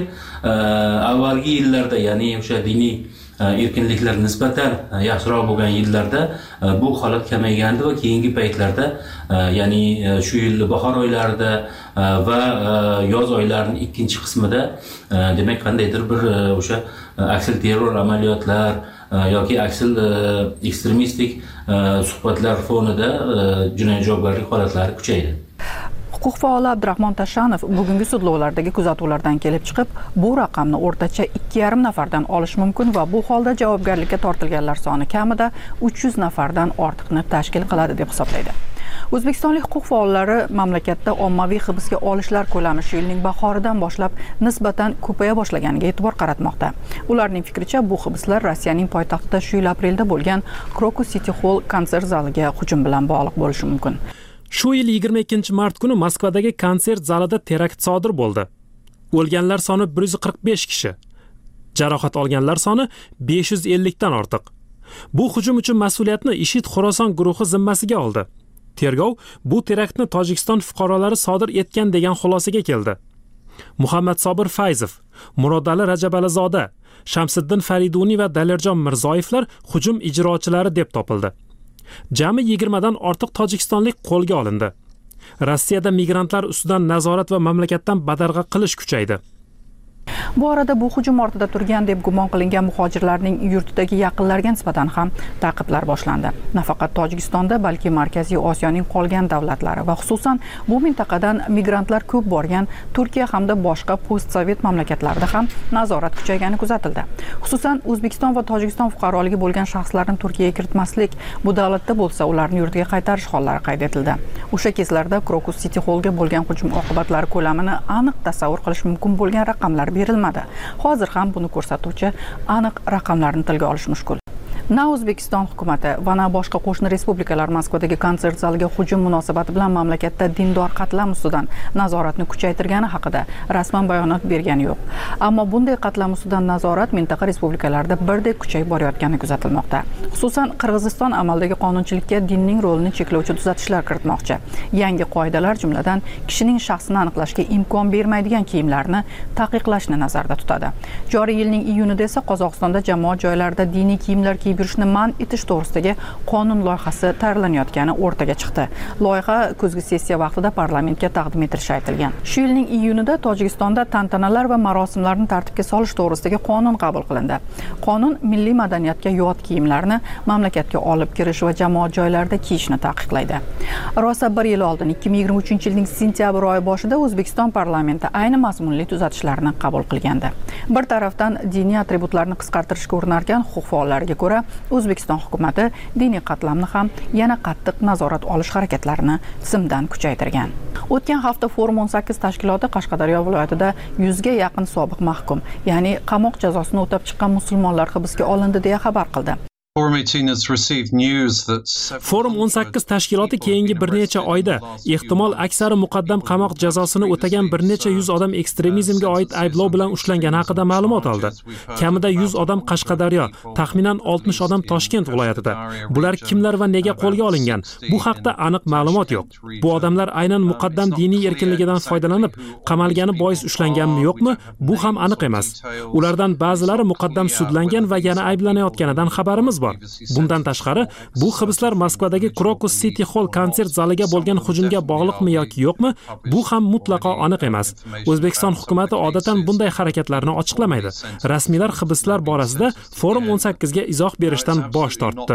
avvalgi yillarda, ya'ni o'sha diniy erkinliklar nisbatan yaxshiroq bo'lgan yillarda bu holat kamaygandi va keyingi paytlarda, ya'ni shu yil bahor oylarida va yoz oylarining ikkinchi qismida demak qandaydir bir o'sha aksil terror amaliyotlar yoki aksil ekstremistik suhbatlar fonida jinoiy javobgarlik holatlari kuchaydi. Huquq faoli Abdurahmon Tashanov bugungi sudlovlardagi kuzatuvlardan kelib chiqib, bu raqamni o'rtacha ikki yarim nafardan olish mumkin va bu holda javobgarlikka tortilganlar soni kamida uch yuz nafardan ortiqni tashkil qiladi deb hisoblaydi. O'zbekistonlik huquq faollari mamlakatda ommaviy hibsga olishlar ko'lami shu yilning bahoridan boshlab nisbatan ko'paya boshlaganiga e'tibor qaratmoqda. Ularning fikricha, bu hibslar Rossiyaning poytaxtida shu yil aprelda bo'lgan Krokus City Hall konsert zaliga hujum bilan bog'liq bo'lishi mumkin. Shu yil yigirma ikkinchi mart kuni Moskvadagi konsert zalida terakt sodir bo'ldi. O'lganlar soni bir yuz qirq besh kishi, jarohat olganlar soni besh yuz ellik dan ortiq. Bu hujum uchun mas'uliyatni IShID Xorason guruhi zimmasiga oldi. Tergov bu teraktni Tojikiston fuqarolari sodir etgan degan xulosaga keldi. Muhammad Sobir Fayzov, Murodali Rajabalizoda, Shamsiddin Fariduniy va Dalirjon Mirzoyevlar hujum ijrochilari deb topildi. Jami yigirmadan ortiq tojikistonlik qo'lga olindi. Rossiyada migrantlar ustidan nazorat va mamlakatdan badarg'a qilish kuchaydi. Bu arada bu hujum ortida turgan deb gumon qilingan muhojirlarning yurtidagi yaqinlariga nisbatan ham ta'qiblar boshlandi. Nafaqat Tojikistonda, balki Markaziy Osiyoning qolgan davlatlari va xususan bu mintaqadan migrantlar ko'p borgan Turkiya hamda boshqa postsovet mamlakatlarida ham nazorat kuchaygani kuzatildi. Xususan O'zbekiston va Tojikiston fuqaroligi bo'lgan shaxslarni Turkiyaga kiritmaslik, bu davlatda bo'lsa ularni yurtiga qaytarish hollari qayd etildi. O'sha kezlarda Krokus City Hallga bo'lgan hujum oqibatlari ko'lamini aniq tasavvur qilish mumkin bo'lgan raqamlar berilmadi. Hozir ham buni ko'rsatuvchi aniq raqamlarni tilga olish mushkul. Na O'zbekiston hukumati va na boshqa qo'shni respublikalar Moskvadagi konsert zaliga hujum munosabati bilan mamlakatda dindor qatlam ustidan nazoratni kuchaytirgani haqida rasman bayonot bergani yo'q. Ammo bunday qatlam ustidan nazorat mintaqa respublikalarida birdek kuchayib borayotgani kuzatilmoqda. Xususan, Qirg'iziston amaldagi qonunchilikka dinning rolini cheklovchi tuzatishlar kiritmoqchi. Yangi qoidalar jumladan kishining shaxsini aniqlashga imkon bermaydigan kiyimlarni taqiqlashni nazarda tutadi. Joriy yilning iyunida esa Qozog'istonda jamoat joylarida diniy kiyimlar kiyib yurishni man etish to'g'risidagi qonun loyihasi tayyorlanayotgani o'rtaga chiqdi. Loyiha kuzgi sessiya vaqtida parlamentga taqdim etilishi aytilgan. Shu yilning iyunida Tojikistonda tantanalar va marosimlarni tartibga solish to'g'risidagi qonun qabul qilindi. Qonun milliy madaniyatga yot kiyimlarni mamlakatga olib kirish va jamoat joylarida kiyishni taqiqlaydi. Rosa bir yil oldin ikki ming yigirma uchinchi yilning sentyabr oyi boshida O'zbekiston parlamenti ayni mazmunli tuzatishlarni qabul qilgandi. Bir tarafdan diniy atributlarni qisqartirishga urinarkan huquq faollariga ko'ra, O'zbekiston hukumati diniy qatlamni ham yana qattiq nazorat olish harakatlarini tizimdan kuchaytirgan. O'tgan hafta Forum o'n sakkiz tashkiloti Qashqadaryo viloyatida yuzga yaqin sobiq mahkum, ya'ni qamoq jazosini o'tab chiqqan musulmonlar hibsga olindi deya xabar qildi. Forum o'n sakkiz tashkiloti keyingi bir necha oyda ehtimol aksari muqaddam qamoq jazosini o'tagan bir necha yuz odam ekstremizmga oid ayblov bilan ushlangani haqida ma'lumot oldi. Kamida yuz odam Qashqadaryo, taxminan oltmish odam Toshkent viloyatida. Bular kimlar va nega qo'lga olingan? Bu haqda aniq ma'lumot yo'q. Bu odamlar aynan muqaddam diniy erkinligidan foydalanib qamalgani bois ushlanganmi yo'qmi? Bu ham aniq emas. Ulardan ba'zilari muqaddam sudlangan va yana ayblanayotganidan xabarimiz bor. Bundan tashqari, bu hibslar Moskvadagi Krokus City Hall konsert zaliga bo'lgan hujumga bog'liqmi yoki yo'qmi? Bu ham mutlaqo aniq emas. O'zbekiston hukumatı odatan bunday harakatlarni ochiqlamaydi. Rasmiylar hibslar borasida Forum o'n sakkiz ga izoh berishdan bosh tortdi.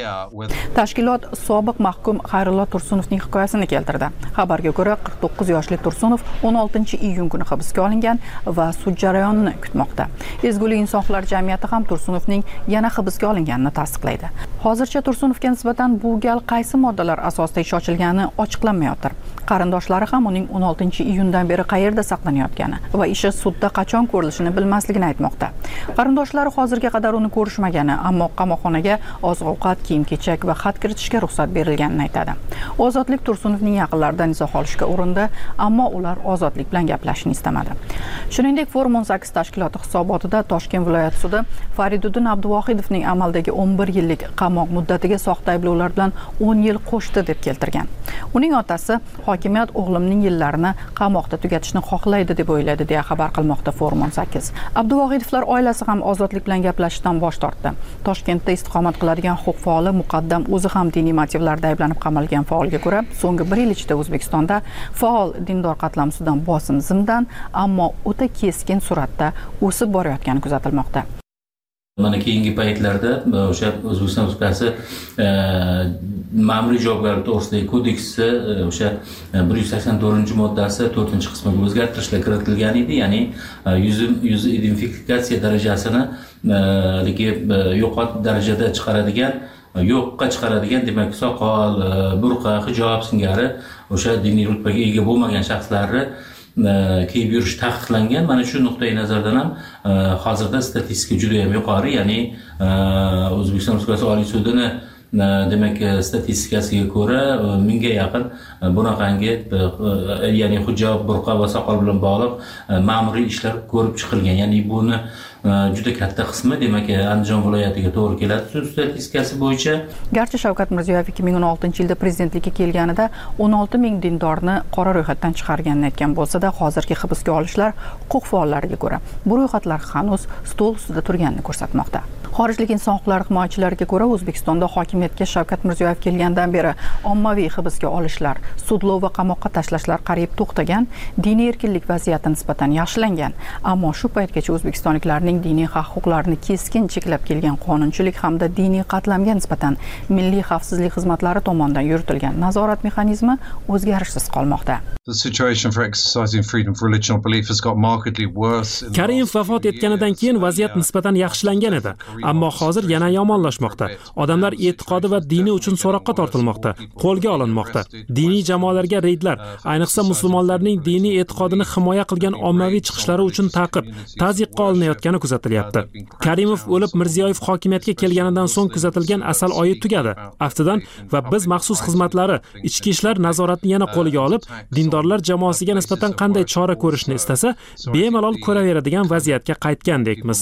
Tashkilot sobiq mahkum Xayrullo Tursunovning hikoyasini keltirdi. Xabarga ko'ra, qirq to'qqiz yoshli Tursunov o'n oltinchi iyun kuni hibsga olingan va sud jarayonini kutmoqda. Ezgulik insonlar jamiyati ham Tursunovning yana hibsga olinganini tasdiqlaydi. Hozircha Tursunovga nisbatan bu gal qaysi moddalar asosida ish ochilgani ochiqlanmayotir. Qarindoshlari ham uning o'n oltinchi iyundan beri qayerda saqlanayotgani va ishi sudda qachon ko'rilishini bilmasligini aytmoqda. Qarindoshlari hozirga qadar uni ko'rishmagani, ammo qamoqxonaga oziq-ovqat, kiyim-kechak va xat kiritishga ruxsat berilganini aytadi. Ozodlik Tursunovning yaqinlaridan izoh olishga urindi, ammo ular Ozodlik bilan gaplashishni istamadi. Shuningdek, Forum o'n sakkiz tashkiloti hisobotida Toshkent viloyat sudi Fariduddin Abduvohidovning amaldagi o'n bir yillik qamoq muddatiga soxta ayblovlar bilan o'n yil qo'shdi deb keltirgan. Uning otasi hokimiyat o'g'limning yillarini qamoqda tugatishni xohlaydi deb o'yladi deya xabar qilmoqda Forum o'n sakkiz. Abduvohidovlar oilasi ham Ozodlik bilan gaplashishdan bosh tortdi. Toshkentda istiqomat qiladigan huquq faoli muqaddam o'zi ham diniy motivlarda ayblanib qamalgan faolga ko'ra, so'nggi bir yil ichida O'zbekistonda faol dindor qatlam ustidan bosim zimdan, ammo o'ta keskin suratda o'sib borayotgani kuzatilmoqda. Mana keyingi paytlarda o'sha O'zbekiston Respublikasi ma'muriy javobgarlik to'g'risidagi kodeksi o'sha bir yuz sakson to'rtinchi moddasi to'rtinchi qismiga o'zgartirishlar kiritilgan edi, ya'ni yuz yuz identifikatsiya darajasini yo'qot darajada chiqaradigan, yo'qqa chiqaradigan, demak soqol, burqa, hijob singari o'sha diniy rutbaga ega bo'lmagan shaxslarni kiyib yurish taqiqlangan. Mana shu nuqtai nazardan ham hozirda statistika juda ham yuqori, ya'ni O'zbekiston Respublikasi Oliy sudini demak statistikasiga ko'ra mingga yaqin bunaqangi, ya'ni hijob, burqa va soqol bilan bog'liq ma'muriy ishlar ko'rib chiqilgan. Ya'ni buni juda katta qismi demak Andijon viloyatiga to'g'ri keladi sud statistikasi bo'yicha. Garchi Shavkat Mirziyoyev ikki ming o'n oltinchi yilda prezidentlikka kelganida o'n olti ming dindorni qora ro'yxatdan chiqarganini aytgan bo'lsa-da, hozirgi hibsga olishlar huquq faollariga ko'ra bu ro'yxatlar hanuz stol ustida turganini ko'rsatmoqda. Xorijlik inson huquqlari himoyachilariga ko'ra, O'zbekistonda hokimiyatga Shavkat Mirziyoyev kelgandan beri ommaviy hibsga olishlar, sudlov va qamoqqa tashlashlar qariyb to'xtagan, diniy erkinlik vaziyati nisbatan yaxshilangan. Ammo shu paytgacha o'zbekistonliklarning diniy haq-huquqlarini keskin cheklab kelgan qonunchilik hamda diniy qatlamga nisbatan milliy xavfsizlik xizmatlari tomonidan yuritilgan nazorat mexanizmi o'zgarishsiz qolmoqda. Karimov vafot etganidan keyin vaziyat nisbatan yaxshilangan edi, ammo hozir yana yomonlashmoqda. Odamlar e'tiqod e'tiqodi va dini uchun so'roqqa tortilmoqda, qo'lga olinmoqda. Diniy jamoalarga reydlar, ayniqsa musulmonlarning diniy e'tiqodini himoya qilgan ommaviy chiqishlari uchun ta'qib, tazyiqqa olinayotgani kuzatilyapti. Karimov o'lib, Mirziyoyev hokimiyatga kelganidan so'ng kuzatilgan asal oyi tugadi. Aftidan va biz maxsus xizmatlari ichki ishlar nazoratini yana qo'lga olib, dindorlar jamoasiga nisbatan qanday chora ko'rishni istasa, bemalol ko'raveradigan vaziyatga qaytgandekmiz.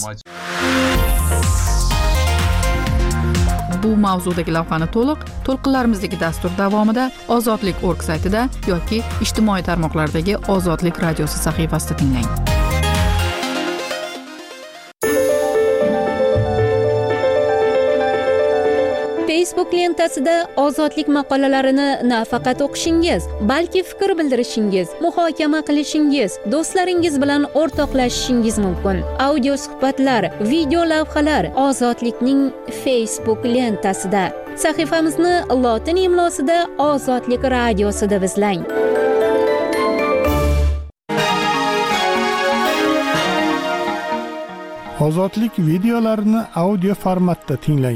Bu mavzudagi lavhani to'liq to'lqinlarimizdagi dastur davomida ozodlik nokta org saytida yoki ijtimoiy tarmoqlardagi Ozodlik radiosi sahifasida tinglang. Facebook lentasida ozodlik maqolalarini nafaqat o'qishingiz, balki fikr bildirishingiz, muhokama qilishingiz, do'stlaringiz bilan o'rtoqlashishingiz mumkin. Audio suhbatlar, video lavhalar Ozodlikning Facebook lentasida. Sahifamizni lotin imlosida Ozodlik radiosida izlang. Ozodlik videolarini audio formatda tinglang.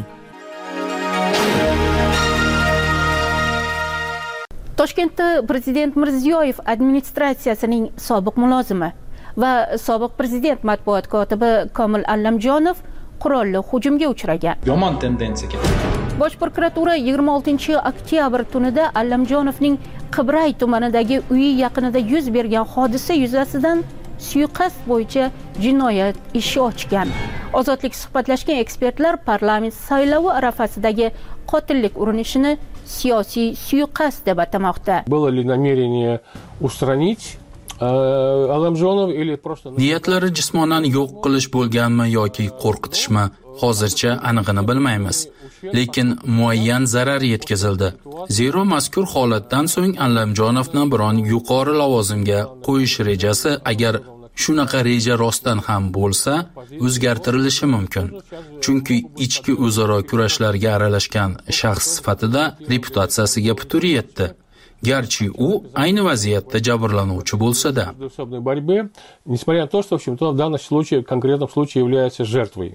Toshkentda Prezident Mirziyoyev administratsiyasining sobiq mulozimi va sobiq prezident matbuot kotibi Komil Allamjonov qurolli hujumga uchragan. Yomon tendensiya. Bosh prokuratura yigirma oltinchi oktyabr tunida Allamjonovning Qibray tumanidagi uyi yaqinida yuz bergan hodisa yuzasidan suiqasd bo'yicha jinoyat ishi ochgan. Ozodlik suhbatlashgan ekspertlar parlament saylovi arafasidagi qotillik urinishini siyosiy suiqasd deb atamoqda. Было ли намерение устранить Allamjonov или просто niyatlari jismonan yo'q qilish bo'lganmi yoki qo'rqitishmi hozircha aniqini bilmaymiz, lekin muayyan zarar yetkazildi. Zero mazkur holatdan so'ng Allamjonovni biron yuqori lavozimga qo'yish rejasi, agar shunaqa reja rostdan ham bo'lsa, o'zgartirilishi mumkin. Chunki ichki o'zaro kurashlarga aralashgan shaxs sifatida reputatsiyasiga putur yetdi. Garchi u ayni vaziyatda jabrlanuvchi bo'lsa-da. борьбы, несмотря на то, что в общем-то в данном случае, в конкретном случае является жертвой.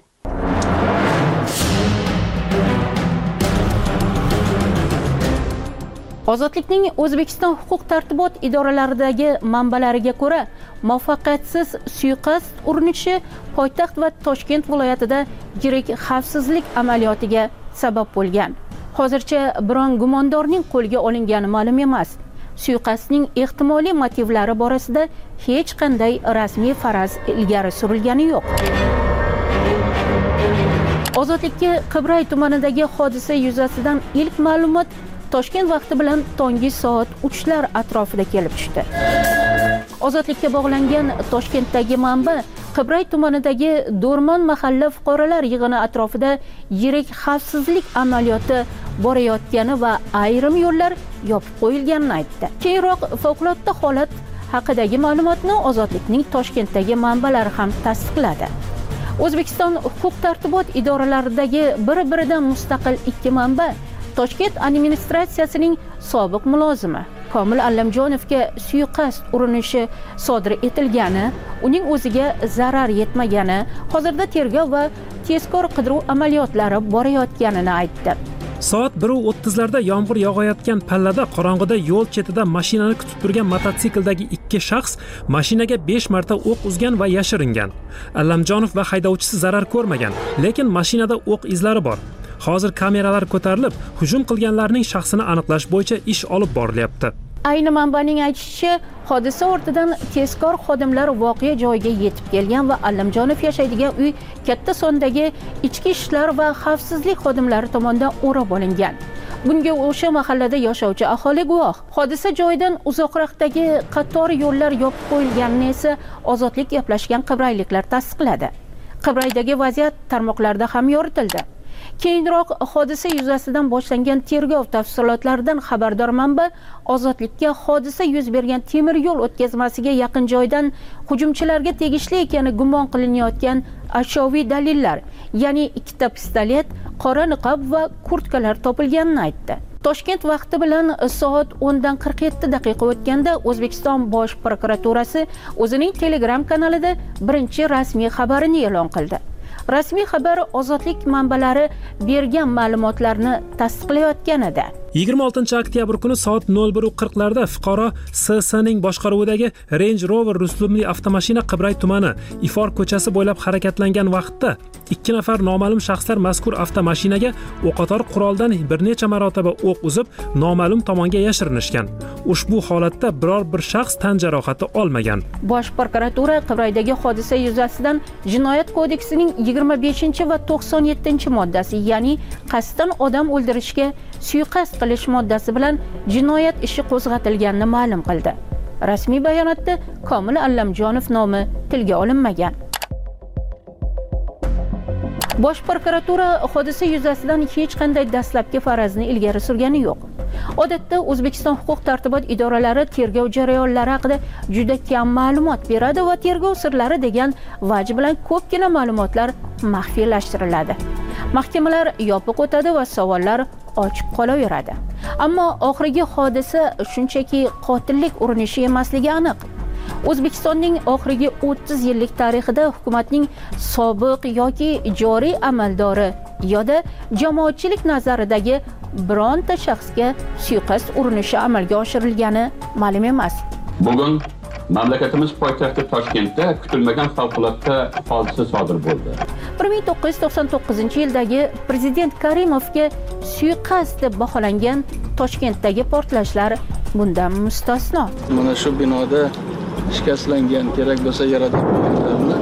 Ozodlikning O'zbekiston huquq tartibot idoralaridagi manbalariga ko'ra, muvaffaqiyatsiz suiqasd urinishi poytaxt va Toshkent viloyatida yirik xavfsizlik amaliyotiga sabab bo'lgan. Hozircha biron gumondorning qo'lga olingani ma'lum emas. Suiqasdning ehtimoliy motivlari borasida hech qanday rasmiy faraz ilgari surilgani yo'q. Ozodlikka Qibray tumanidagi hodisa yuzasidan ilk ma'lumot Toshkent vaqti bilan tongi soat uchlar atrofida kelib tushdi. Ozodlikka bog'langan Toshkentdagi manba Qibray tumanidagi Do'rmon mahalla fuqarolar yig'ini atrofida yirik xavfsizlik amaliyoti borayotgani va ayrim yo'llar yopib qo'yilganini aytdi. Keyinroq favqulodda holat haqidagi ma'lumotni Ozodlikning Toshkentdagi manbalari ham tasdiqladi. O'zbekiston huquq tartibot idoralaridagi bir-biridan mustaqil ikki manba Toshkent administratsiyasining sobiq mulozimi Komil Allamjonovga suiqasd urinishi sodir etilgani, uning o'ziga zarar yetmagani, hozirda tergov va tezkor qidiruv amaliyotlari borayotganini aytdi. Soat bir o'ttizlarda yomg'ir yog'ayotgan pallada qorong'ida yo'l chetida mashinani kutib turgan mototsikldagi ikki shaxs mashinaga besh marta o'q uzgan va yashiringan. Allamjonov va haydovchisi zarar ko'rmagan, lekin mashinada o'q izlari bor. Hozir kameralar ko'tarilib, hujum qilganlarning shaxsini aniqlash bo'yicha ish olib borilyapti. Ayni manbaning aytishicha, hodisa ortidan tezkor xodimlar voqea joyiga yetib kelgan va Allamjonov yashaydigan uy katta sondagi ichki ishlar va xavfsizlik xodimlari tomonidan o'rab olingan. Bunga o'sha mahallada yashovchi aholi guvoh. Hodisa joyidan uzoqroqdagi qator yo'llar yopib qo'yilganini esa Ozodlik gaplashgan qibrayliklar tasdiqladi. Qibraydagi vaziyat tarmoqlarda ham yoritildi. Keyinroq hodisa yuzasidan boshlangan tergov tafsilotlaridan xabardor manba Ozodlikka hodisa yuz bergan temir yo'l o'tkazmasiga yaqin joydan hujumchilarga tegishli ekani gumon qilinayotgan ashyoviy dalillar, ya'ni ikkita pistolet, qora niqob va kurtkalar topilganini aytdi. Toshkent vaqti bilan soat o'ndan qirq yetti daqiqa o'tganda O'zbekiston Bosh prokuraturasi o'zining Telegram kanalida birinchi rasmiy xabarini e'lon qildi. Rasmiy xabar ozodlik manbalari bergan ma'lumotlarni tasdiqlayotgan edi. yigirma oltinchi oktyabr kuni soat nol bir qirq larda fuqaro S S ning boshqaruvidagi Range Rover rusumli avtomashina Qibray tumani Ifor ko'chasi bo'ylab harakatlangan vaqtda ikki nafar noma'lum shaxslar mazkur avtomashinaga o'qotar quroldan bir necha marotaba o'q uzib, noma'lum tomonga yashirinishgan. Ushbu holatda biror bir shaxs tan jarohati olmagan. Bosh prokuratura Qibraydagi hodisa yuzasidan Jinoyat kodeksining yigirma beshinchi va to'qson yettinchi moddasi, ya'ni qasddan odam o'ldirishga suiqasd qilish moddasi bilan jinoyat ishi qo'zg'atilganini ma'lum qildi. Rasmiy bayonotda Komil Allamjonov nomi tilga olinmagan. Bosh prokuratura hodisa yuzasidan hech qanday dastlabki farazni ilgari surgani yo'q. Odatda O'zbekiston huquq-tartibot idoralari tergov jarayonlari haqida juda kam ma'lumot beradi va tergov sirlari degan vaj bilan ko'pgina ma'lumotlar maxfiylashtiriladi. Mahkamalar yopiq o'tadi va savollar ochiq qolaveradi. Ammo oxirgi hodisa shunchaki qotillik urinishi emasligi aniq. O'zbekistonning oxirgi o'ttiz yillik tarixida hukumatning sobiq yoki joriy amaldori yoda jamoatchilik nazaridagi bironta shaxsga suiqasd urinishi amalga oshirilgani ma'lum emas. Bugun mamlakatimiz poytaxti Toshkentda kutilmagan favqulodda hodisa sodir bo'ldi. bir ming to'qqiz yuz to'qson to'qqizinchi yildagi Prezident Karimovga suiqasd deb baholangan Toshkentdagi portlashlar bundan mustasno. Mana shu binoda shikastlangan, kerak bo'lsa yaradorlarni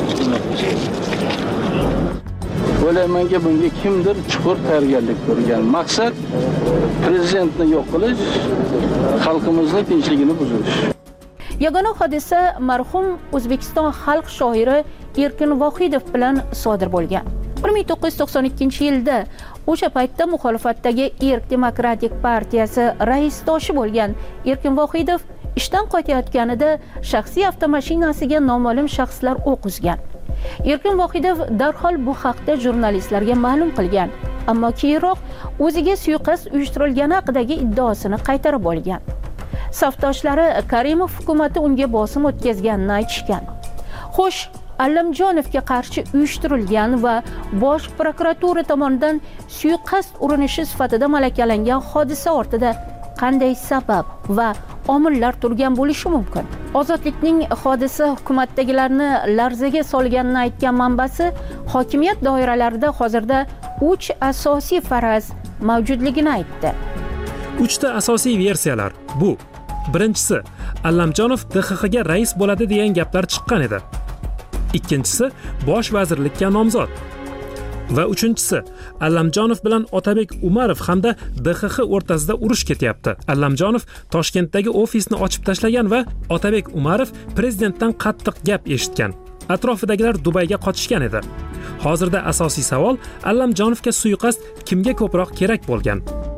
o'ylaymanki, bunga kimdir chuqur tayyorgarlik ko'rgan. Maqsad prezidentni yo'q qilish, xalqimizning tinchligini buzish. Yagona hodisa marhum O'zbekiston xalq shoiri Erkin Vohidov bilan sodir bo'lgan. bir ming to'qqiz yuz to'qson ikkinchi yilda o'sha paytda muxolifatdagi Erk Demokratik partiyasi raisdoshi bo'lgan Erkin Vohidov ishdan qaytayotganida shaxsiy avtomashinasiga noma'lum shaxslar o'q uzgan. Erkin Vohidov darhol bu haqda jurnalistlarga ma'lum qilgan, ammo keyinroq o'ziga suiqasd uyushtirilgani haqidagi iddaosini qaytarib olgan. Safdoshlari Karimov hukumatı unga bosim o'tkazganini aytishgan. Xo'sh, Allamjonovga qarshi uyushtirilgan va Bosh prokuratura tomonidan suiqasd urinishi sifatida malakalangan hodisa ortida qanday sabab va omillar turgan bo'lishi mumkin? Ozodlikning hodisa hukumatdagilarni larzaga solganini aytgan manbasi hokimiyat doiralarida hozirda uch asosiy faraz mavjudligini aytdi. Uchta asosiy versiyalar bu. Birinchisi, Allamjonov D X X ga rais bo'ladi degan gaplar chiqqan edi. Ikkinchisi, bosh vazirlikka nomzod. Va uchinchisi, Allamjonov bilan Otabek Umarov hamda D X X o'rtasida urush ketyapti. Allamjonov Toshkentdagi ofisni ochib tashlagan va Otabek Umarov prezidentdan qattiq gap eshitgan. Atrofidagilar Dubayga qochishgan edi. Hozirda asosiy savol, Allamjonovga suiqasd kimga ko'proq kerak bo'lgan?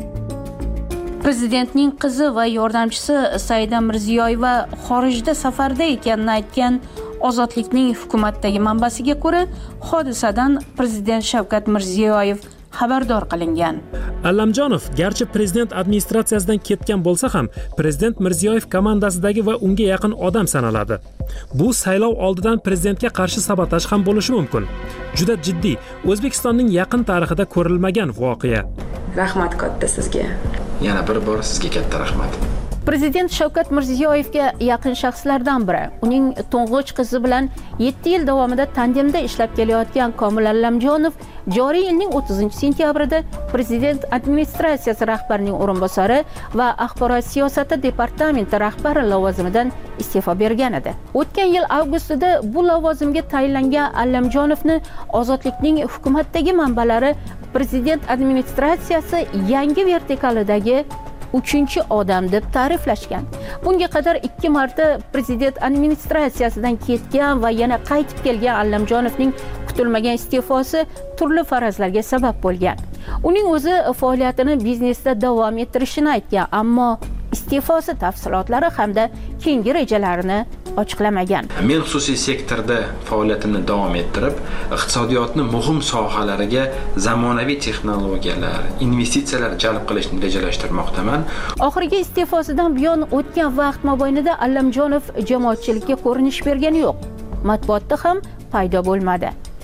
Prezidentning qizi va yordamchisi Saida Mirziyoyeva xorijda safarda ekanini aytgan Ozodlikning hukumatdagi manbasiga ko'ra, hodisadan prezident Shavkat Mirziyoyev xabardor qilingan. Allamjonov garchi prezident administratsiyasidan ketgan bo'lsa ham, prezident Mirziyoyev komandasidagi va unga yaqin odam sanaladi. Bu saylov oldidan prezidentga qarshi sabotaj ham bo'lishi mumkin. Juda jiddiy, O'zbekistonning yaqin tarixida ko'rilmagan voqea. Rahmat katta sizga. Yana bir bor sizga katta rahmat. Prezident Shavkat Mirziyoyevga yaqin shaxslardan biri, uning to'ng'ich qizi bilan yetti yil davomida tandemda ishlab kelayotgan Komil Allamjonov joriy yilning o'ttizinchi sentyabrida prezident administratsiyasi rahbarining o'rinbosari va axborot siyosati departamenti rahbari lavozimidan iste'fo bergan edi. O'tgan yil avgustida bu lavozimga tayinlangan Allamjonovni Ozodlikning hukumatdagi manbalari prezident administratsiyasi yangi vertikalidagi uchinchi odam deb ta'riflashgan. Bunga qadar ikki marta prezident administratsiyasidan ketgan va yana qaytib kelgan Allamjonovning kutilmagan iste'fosi turli farazlarga sabab bo'lgan. Uning o'zi faoliyatini biznesda davom ettirishini aytgan, ammo iste'fosi tafsilotlari hamda keyingi rejalarini ochiqlamagan. Men xususiy sektorda faoliyatimni davom ettirib, iqtisodiyotning muhim sohalariga zamonaviy texnologiyalar, investitsiyalar jalb qilishni rejalashtirmoqdaman. Oxirgi iste'fosidan buyon o'tgan vaqt mobaynida Allamjonov jamoatchilikka ko'rinish bergani yo'q. Matbuotda ham paydo bo'lmadi.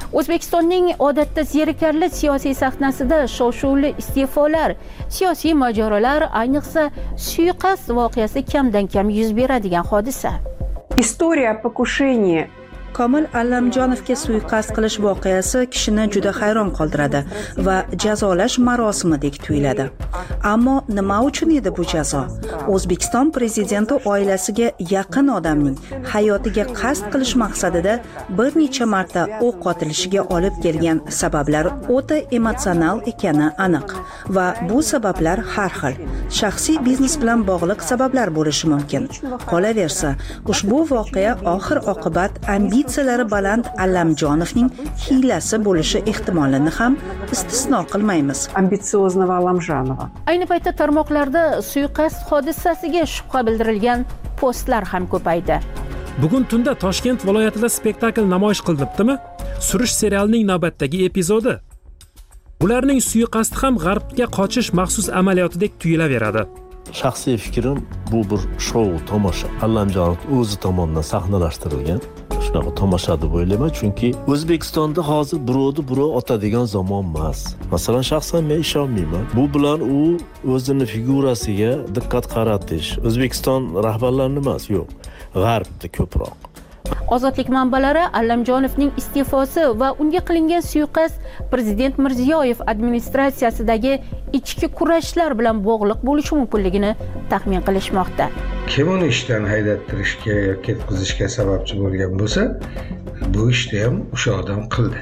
O'zbekistonning odatda zerikarli siyosiy sahnasida shov-shuvli iste'folar, siyosiy mojarolar, ayniqsa suiqasd voqeasi kamdan kam yuz beradigan hodisa. История покушения Komil Allamjonovga suiqasd qilish voqeasi kishini juda hayron qoldiradi va jazolash marosimidek tuyuladi. Ammo nima uchun edi bu jazo? O'zbekiston prezidenti oilasiga yaqin odamning hayotiga qasd qilish maqsadida bir necha marta o'q otilishiga olib kelgan sabablar o'ta emotsional ekani aniq va bu sabablar har xil. Shaxsiy biznes bilan bog'liq sabablar bo'lishi mumkin. Qolaversa, ushbu voqea oxir oqibat ambitsiyalari baland Allamjonovning hiylasi bo'lishi ehtimolini ham istisno qilmaymiz. амбициозного Алламжанова. Ayni paytda tarmoqlarda suiqasd hodisasiga shubha bildirilgan postlar ham ko'paydi. Bugun tunda Toshkent viloyatida spektakl namoyish qilinibdimi? Surish serialining navbatdagi epizodi. Bularning suiqasdi ham g'arbga qochish maxsus amaliyotidek tuyulaveradi. Shaxsiy fikrim, bu bir shou, tomosha. Allamjonov o'zi tomonidan sahnalashtirilgan shunaqa tomosha deb o'ylayman, chunki O'zbekistonda hozir birovni birov otadigan zamon emas. Masalan, shaxsan men ishonmayman. Bu bilan u o'zini figurasiga diqqat qaratish, O'zbekiston rahbarlarini emas, yo'q, g'arbda ko'proq. Ozodlik manbalari Allamjonovning iste'fosi va unga qilingan suiqasd prezident Mirziyoyev administratsiyasidagi ichki kurashlar bilan bog'liq bo'lishi mumkinligini taxmin qilishmoqda. Kim uni ishdan haydattirishga yoki ketkizishga sababchi bo'lgan bo'lsa, bu ishni ham o'sha odam qildi.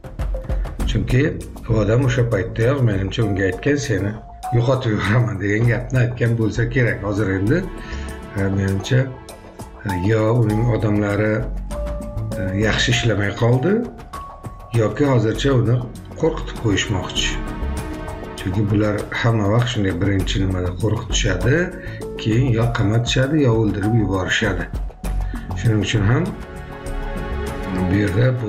Chunki u odam o'sha paytda menimcha unga aytgan, seni yo'qotib yuboraman degan gapni aytgan bo'lsa kerak. Hozir endi menimcha yo uning odamlari yaxshi ishlamay qoldi yoki hozircha uni qo'rqitib qo'yishmoqchi. Chunki bular hamma vaqt shunday birinchi nimada qo'rqitishadi, keyin yo qamatishadi yo o'ldirib yuborishadi. Shuning uchun ham bu yerda bu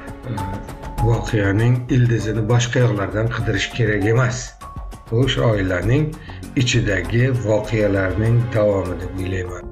voqeaning ildizini boshqa yoqlardan qidirish kerak emas. Bu o'sha oilaning ichidagi voqealarning davomi deb o'ylayman.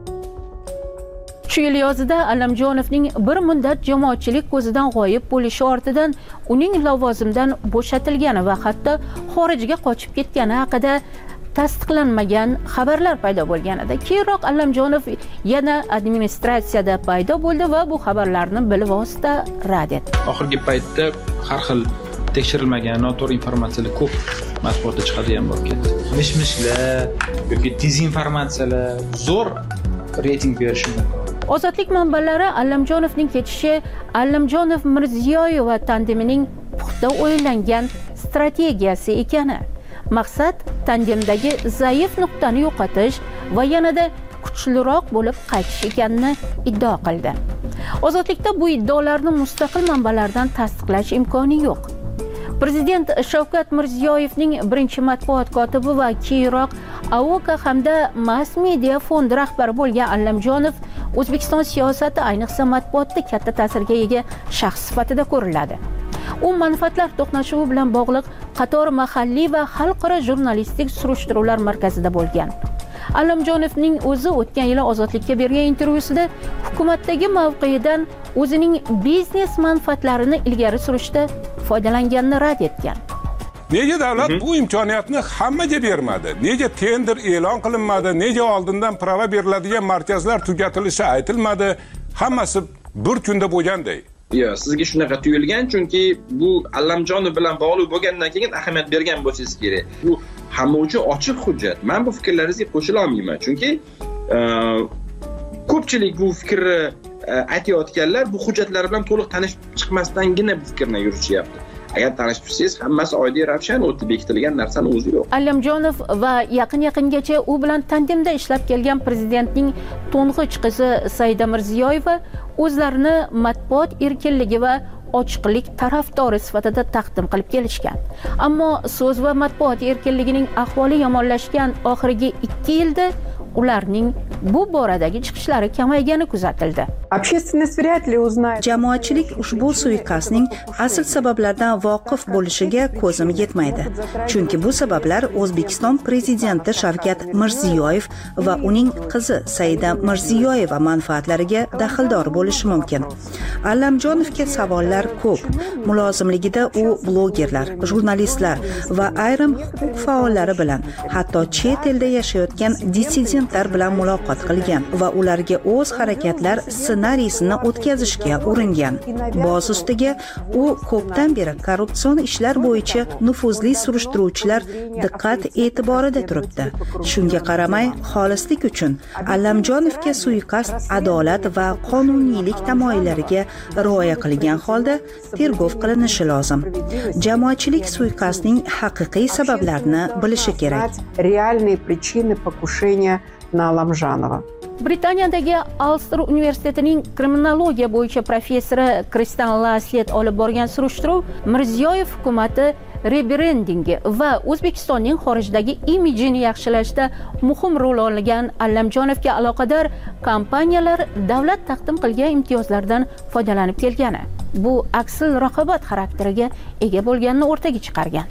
Shu yil yozida Allamjonovning bir muddat jamoatchilik ko'zidan g'oyib bo'lishi ortidan uning lavozimdan bo'shatilgani va hatto xorijga qochib ketgani haqida tasdiqlanmagan xabarlar paydo bo'lganida, keyinroq Allamjonov yana administratsiyada paydo bo'ldi va bu xabarlarni bilvosita rad etdi. Oxirgi paytda har xil tekshirilmagan noto'g'ri informatsiyalar ko'p matbuotda chiqadigan bo'lib ketdi. Mish-mishlar yoki dezinformatsiyalar zo'r reyting berishi mumkin. Ozodlik manbalari Allamjonovning ketishi Allamjonov Mirziyoyev tandemining puxta o'ylangan strategiyasi ekani. Maqsad tandemdagi zaif nuqtani yo'qotish va yanada kuchliroq bo'lib qaytish ekanini iddao qildi. Ozodlikda bu iddaolarni mustaqil manbalardan tasdiqlash imkoni yo'q. Prezident Shavkat Mirziyoyevning birinchi matbuot kotibi va keyinroq A O K hamda Mass Media fondi rahbari bo'lgan Allamjonov O'zbekiston siyosati, ayniqsa matbuotda katta ta'sirga ega shaxs sifatida ko'riladi. U manfaatlar to'qnashuvi bilan bog'liq qator mahalliy va xalqaro jurnalistik surishtiruvlar markazida bo'lgan. Allamjonovning o'zi o'tgan yili Ozodlikka bergan intervyusida hukumatdagi mavqeyidan o'zining biznes manfaatlarini ilgari surishda foydalanganini rad etgan. Nega davlat bu imkoniyatni hammaga bermadi? Nega tender e'lon qilinmadi? Nega oldindan prava beriladigan markazlar tugatilishi aytilmadi? Hammasi bir kunda bo'lganday. Yo'q, sizga shunaqa tuyulgan, chunki bu Allamjonov bilan bog'liq bo'lgandan keyin ahamiyat bergan bo'lsangiz kerak. Bu hamma uchun ochiq hujjat. Men bu fikrlaringizga qo'shila olmayman, chunki ko'pchilik bu fikrni aytayotganlar bu hujjatlar bilan to'liq tanishib chiqmasdangina bu fikrni yurishyapti. Agar tanishib tursangiz, hammasi oddiy ravshan, o'tib bekitilgan narsani o'zi yo'q. Allamjonov va yaqin-yaqingacha u bilan tandemda ishlab kelgan prezidentning to'ng'ich qizi Saida Mirziyoyeva o'zlarini matbuot erkinligi va ochiqlik tarafdori sifatida taqdim qilib kelishgan. Ammo so'z va matbuot erkinligining ahvoli yomonlashgan oxirgi ikki yilda ularning bu boradagi chiqishlari kamaygani kuzatildi. Общественность вряд ли узнает. Jamoatchilik ushbu suiqasdning asl sabablaridan voqif bo'lishiga ko'zim yetmaydi. Chunki bu sabablar O'zbekiston prezidenti Shavkat Mirziyoyev va uning qizi Saida Mirziyoyeva manfaatlariga daxldor bo'lishi mumkin. Allamjonovga savollar ko'p. Mulozimligida u blogerlar, jurnalistlar va ayrim huquq faollari bilan, hatto chet elda yashayotgan dissidentlar bilan muloqot qilgan va ularga o'z harakatlar ssenariysini o'tkazishga uringan. Boz ustiga u ko'pdan beri korrupsion ishlar bo'yicha nufuzli surishtiruvchilar diqqat e'tiborida turibdi. Shunga qaramay, xolislik uchun Allamjonovga suiqasd adolat va qonuniylik tamoyillariga rioya qilgan holda tergov qilinishi lozim. Jamoatchilik suiqasdning haqiqiy sabablarini bilishi kerak. Реальные причины покушения на Алламжанова. Britaniyadagi Ulster universitetining kriminologiya bo'yicha professori Kristan Laslet olib borgan surishtiruv Mirziyoyev hukumati rebrendingi va O'zbekistonning xorijdagi imijini yaxshilashda muhim rol olgan Allamjonovga aloqador kompaniyalar davlat taqdim qilgan imtiyozlardan foydalanib kelgani, bu aksil raqobat xarakteriga ega bo'lganini o'rtaga chiqargan.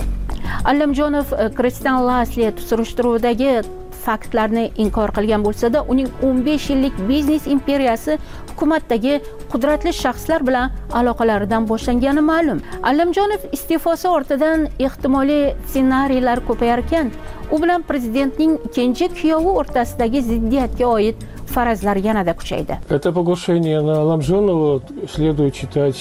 Allamjonov Kristan Laslet surishtiruvidagi faktlarni inkor qilgan bo'lsa-da, uning o'n besh yillik biznes imperiyasi hukumatdagi qudratli shaxslar bilan aloqalaridan boshlangani ma'lum. Allamjonov iste'fosi ortidan ehtimoliy ssenariylar ko'payar ekan, u bilan prezidentning kenja kuyovi o'rtasidagi ziddiyatga oid farazlar yanada kuchaydi. Это покушение на Алламжонова следует считать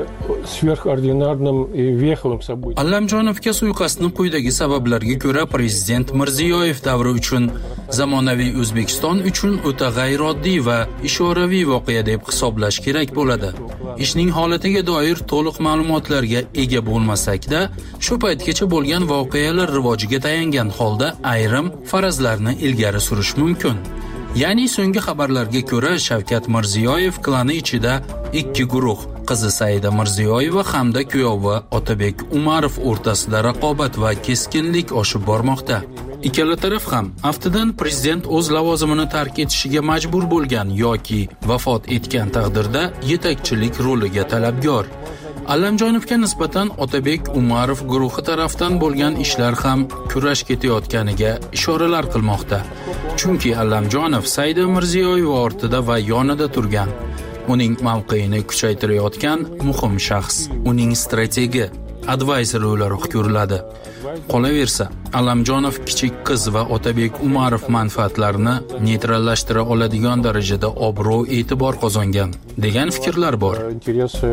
сверхординарным и веховым событием. Allamjonovga suiqasdni quyidagi sabablarga ko'ra prezident Mirziyoyev davri uchun zamonaviy O'zbekiston uchun o'ta g'ayrioddiy va ishoraviy voqea deb hisoblash kerak bo'ladi. Ishning holatiga doir to'liq ma'lumotlarga ega bo'lmasak-da, shu paytgacha bo'lgan voqealar rivojiga tayangan holda ayrim farazlarni ilgari surish mumkin. Ya'ni so'nggi xabarlarga ko'ra Shavkat Mirziyoyev klani ichida ikki guruh, qizi Saida Mirziyoyeva hamda kuyovi Otabek Umarov o'rtasida raqobat va keskinlik oshib bormoqda. Ikkala taraf ham aftidan prezident o'z lavozimini tark etishiga majbur bo'lgan yoki vafot etgan taqdirda yetakchilik roliga talabgor. Allamjonovga nisbatan Otabek Umarov guruhi tarafdan bo'lgan ishlar ham kurash ketayotganiga ishoralar qilmoqda. Chunki Allamjonov Saida Mirziyoyeva ortida va yonida turgan, uning mavqeini kuchaytirayotgan muhim shaxs, uning strategi, advisor o'laroq ko'riladi. Qolaversa, Allamjonov kichik qiz va Otabek Umarov manfaatlarini neytrallashtira oladigan darajada obro' e'tibor qozongan degan fikrlar bor. Интересы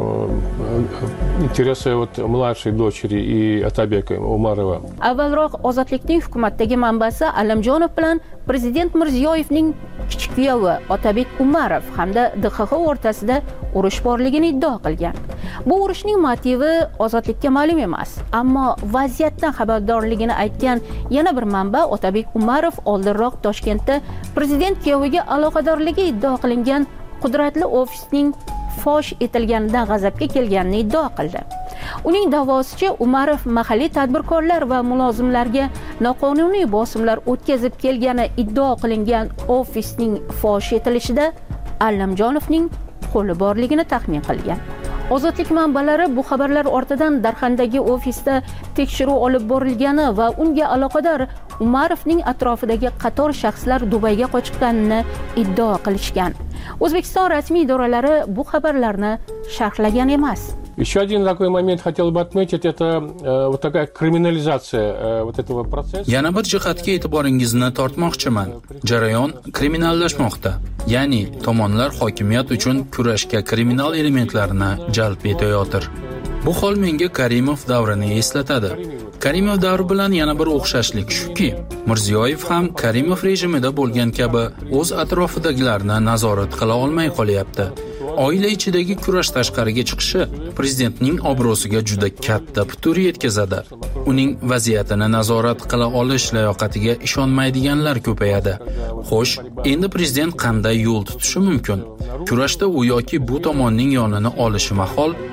интересы вот младшей дочери и Otabeka Umarova. Avvalroq Ozodlikning hukumatdagi manbasi Allamjonov bilan prezident Mirziyoyevning kichik kuyovi Otabek Umarov hamda D X X o'rtasida urush borligini iddao qilgan. Bu urushning motivi Ozodlikka ma'lum emas, ammo vaziyatdan xabardorligini aytgan yana bir manba Otabek Umarov oldinroq Toshkentda prezident kuyoviga aloqadorligi iddao qilingan qudratli ofisning fosh etilganidan g'azabga kelganini iddao qildi. Uning da'vosicha Umarov mahalliy tadbirkorlar va mulozimlarga noqonuniy bosimlar o'tkazib kelgani iddao qilingan ofisning fosh etilishida Allamjonovning qo'li borligini taxmin qilgan. Ozodlik manbalari bu xabarlar ortidan Darxandagi ofisda tekshiruv olib borilgani va unga aloqador Umarovning atrofidagi qator shaxslar Dubayga qochganini iddao qilishgan. O'zbekiston rasmiy idoralari bu xabarlarni sharhlagan emas. Еще один такой момент хотел бы отметить, это э, вот такая криминализация э, вот этого процесса. Yana bir jihatga e'tiboringizni tortmoqchiman. Jarayon kriminallashmoqda. Ya'ni tomonlar hokimiyat uchun kurashga kriminal elementlarni jalb etayotir. Bu hol menga Karimov davrini eslatadi. Karimov davri bilan yana bir o'xshashlik shuki, Mirziyoyev ham Karimov rejimida bo'lgan kabi o'z atrofidagilarni nazorat qila olmay qolyapti. Oila ichidagi kurash tashqariga chiqishi prezidentning obro'siga juda katta putur yetkazadi. Uning vaziyatini nazorat qila olish layoqatiga ishonmaydiganlar ko'payadi. Xo'sh, endi prezident qanday yo'l tutishi mumkin? Kurashda u yoki bu tomonning yonini olishi mahol.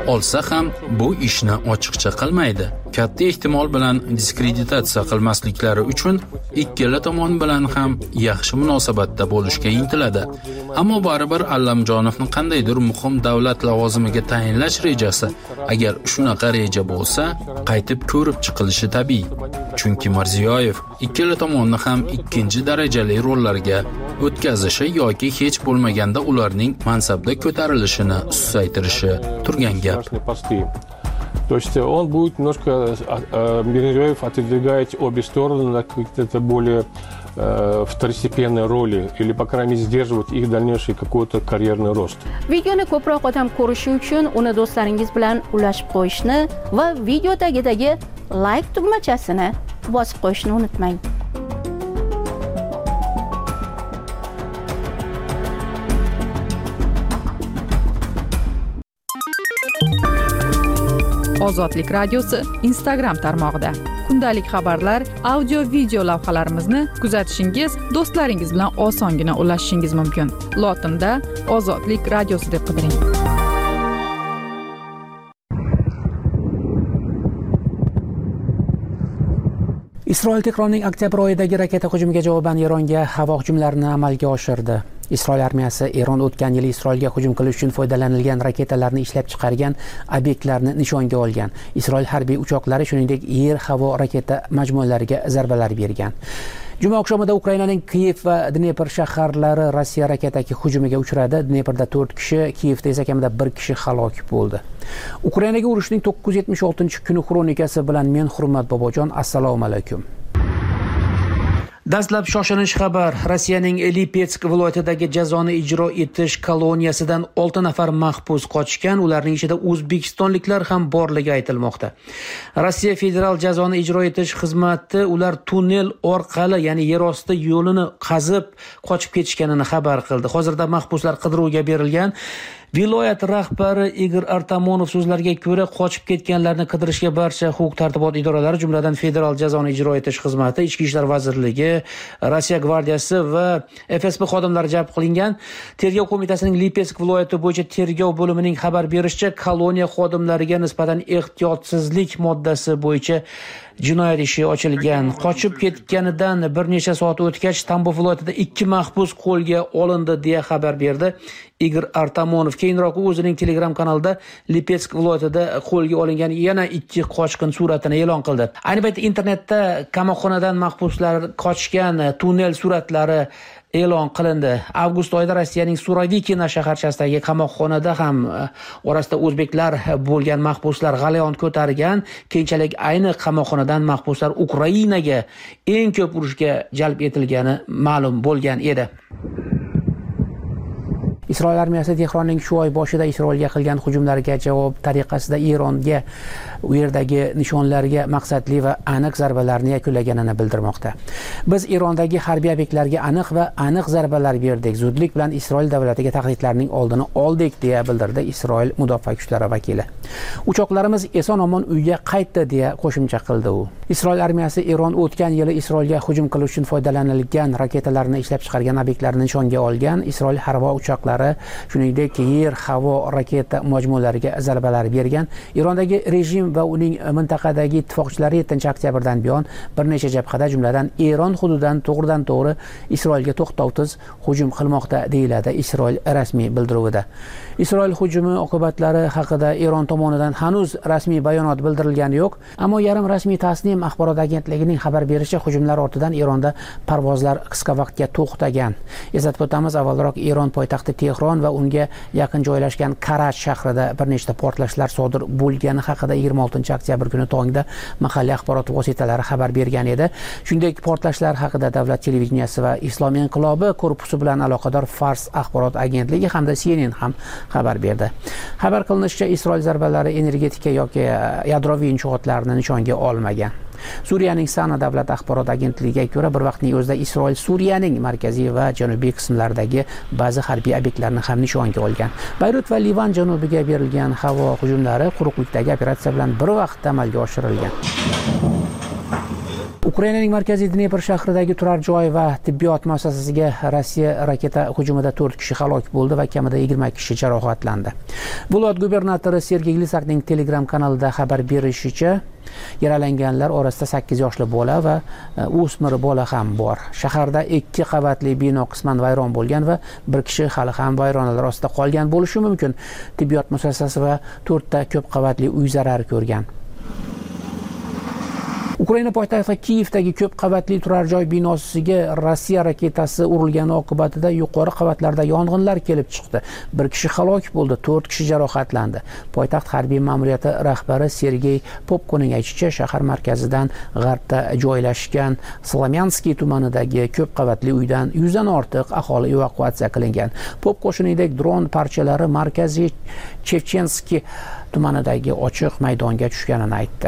olsa ham bu ishni ochiqcha qilmaydi. Katta ehtimol bilan diskreditatsiya qilmasliklari uchun ikkala tomon bilan ham yaxshi munosabatda bo'lishga intiladi. Ammo baribir Allamjonovni qandaydir muhim davlat lavozimiga tayinlash rejasi, agar shunaqa reja bo'lsa, qaytib ko'rib chiqilishi tabiiy. Chunki Mirziyoyev ikkala tomonni ham ikkinchi darajali rollarga o'tkazishi yoki hech bo'lmaganda ularning mansabda ko'tarilishini susaytirishi turgan gap. То есть он будет немножко, Мирзиёев отодвигать обе стороны на какие-то более э, второстепенные роли или, по крайней мере, сдерживать их дальнейший какой-то карьерный рост. Videoni ko'proq odam ko'rishi uchun uni do'stlaringiz bilan ulashib qo'yishni va video tagidagi like tugmachasini bosib qo'yishni unutmang. Ozodlik radiosi Instagram tarmog'ida kundalik xabarlar, audio video lavhalarimizni kuzatishingiz, do'stlaringiz bilan osongina ulashishingiz mumkin. Lotinda Ozodlik radiosi deb qidiring. Isroil Tehronning oktyabr oyidagi raketa hujumiga javoban Eronga havo hujumlarini amalga oshirdi. Isroil armiyasi Eron o'tgan yili Isroilga hujum qilish uchun foydalanilgan raketalarni ishlab chiqargan obyektlarni nishonga olgan. Isroil harbiy uchoqlari shuningdek yer-havo raketa majmualariga zarbalar bergan. Juma oqshomida Ukrainaning Kiyev va Dnepr shaharlari Rossiya raketaki hujumiga uchradi. Dneprda to'rt kishi, Kiyevda esa kamida bir kishi halok bo'ldi. Ukrainaga urushning to'qqiz yuz yetmish oltinchi kuni xronikasi bilan men Hurmat Bobojon, assalomu alaykum. Dastlab shoshilinch xabar. Rossiyaning Lipetsk viloyatidagi jazoni ijro etish koloniyasidan olti nafar mahbus qochgan, ularning ichida o'zbekistonliklar ham borligi aytilmoqda. Rossiya federal jazoni ijro etish xizmati ular tunnel orqali, ya'ni yer osti yo'lini qazib qochib ketishganini xabar qildi. Hozirda mahbuslar qidiruvga berilgan. Viloyat rahbari Igor Artamonov so'zlariga ko'ra, qochib ketganlarni qidirishga barcha huquq-tartibot idoralari, jumladan Federal jazoni ijro etish xizmati, Ichki ishlar vazirligi, Rossiya gvardiyasi va F S B xodimlari jalb qilingan. Tergov qo'mitasining Lipetsk viloyati bo'yicha tergov bo'limining xabar berishicha, koloniya xodimlariga nisbatan ehtiyotsizlik moddasi bo'yicha jinoyat ishi ochilgan. Qochib ketganidan bir necha soat o'tgach, Tambov viloyatida ikki mahbus qo'lga olindi deya xabar berdi Igor Artamonov. Keyinroq u o'zining Telegram kanalida Lipetsk viloyatida qo'lga olingan yana ikki qochqin suratini e'lon qildi. Ayni paytda internetda qamoqxonadan mahbuslar qochgan tunnel suratlari e'lon qilindi. Avgust oyida Rossiyaning Surovikina shaharchasidagi qamoqxonada ham orasida o'zbeklar bo'lgan mahbuslar g'alayon ko'targan. Keyinchalik ayni qamoqxonadan mahbuslar Ukrainaga eng ko'p urushga jalb etilgani ma'lum bo'lgan edi. Isroil armiyasi Tehronning shu oy boshida Isroilga qilgan hujumlarga javob tariqasida Eronga u yerdagi nishonlarga maqsadli va aniq zarbalarni yakunlaganini bildirmoqda. Biz Erondagi harbiy obyektlarga aniq va aniq zarbalar berdik. Zudlik bilan Isroil davlatiga tahdidlarning oldini oldik deya bildirdi Isroil mudofaa kuchlari vakili. Uchoqlarimiz eson-omon uyga qaytdi deya qo'shimcha qildi u. Isroil armiyasi Eron o'tgan yili Isroilga hujum qilish uchun foydalanilgan raketalarni ishlab chiqargan obyektlarni nishonga olgan. Isroil harbiy uchoqlari shuningdek yer havo raketa majmualariga zarbalar bergan. Erondagi rejim va uning mintaqadagi ittifoqchilari yettinchi oktyabrdan buyon bir necha jabhada, jumladan Eron hududidan to'g'ridan to'g'ri Isroilga to'xtovsiz hujum qilmoqda deyiladi Isroil rasmiy bildiruvida. Isroil hujumi oqibatlari haqida Eron tomonidan hanuz rasmiy bayonot bildirilgani yo'q, ammo yarim rasmiy Tasnim axborot agentligining xabar berishicha, hujumlar ortidan Eronda parvozlar qisqa vaqtga to'xtagan. Eslatib o'tamiz, avvalroq Eron poytaxti Tehron va unga yaqin joylashgan Karach shahrida bir nechta portlashlar sodir bo'lgani haqida yigirma oltinchi oktyabr kuni tongda mahalliy axborot vositalari xabar bergan edi. Shuningdek, portlashlar haqida davlat televideniyasi va Islom inqilobi korpusi bilan aloqador Fars axborot agentligi hamda C N N ham xabar berdi. Xabar qilinishicha, Isroil zarbalari energetika yoki yadroviy inshootlarni nishonga olmagan. Suriyaning Sana davlat axborot agentligiga ko'ra, bir vaqtning o'zida Isroil Suriyaning markaziy va janubiy qismlaridagi ba'zi harbiy obyektlarni ham nishonga olgan. Bayrut va Livan janubiga berilgan havo hujumlari quruqlikdagi operatsiya bilan bir vaqtda amalga oshirilgan. Ukrainaning markaziy Dnepr shahridagi turar joy va tibbiyot muassasasiga Rossiya raketa hujumida to'rt kishi halok bo'ldi va kamida yigirma kishi jarohatlandi. Viloyat gubernatori Sergey Glisakning Telegram kanalida xabar berishicha, yaralanganlar orasida sakkiz yoshli bola va o'smir bola ham bor. Shaharda ikki qavatli bino qisman vayron bo'lgan va bir kishi hali ham vayronalar ostida qolgan bo'lishi mumkin. Tibbiyot muassasasi va to'rtta ko'p qavatli uy zarar ko'rgan. Ukraina poytaxti Kiyevdagi ko'p qavatli turar joy binosiga Rossiya raketasi urilgani oqibatida yuqori qavatlarda yong'inlar kelib chiqdi. Bir kishi halok bo'ldi, to'rt kishi jarohatlandi. Poytaxt harbiy ma'muriyati rahbari Sergey Popkoning aytishicha, shahar markazidan g'arbda joylashgan Slamyanskiy tumanidagi ko'p qavatli uydan yuzdan ortiq aholi evakuatsiya qilingan. Popko shuningdek dron parchalari markaziy Chevchenskiy tumanidagi ochiq maydonga tushganini aytdi.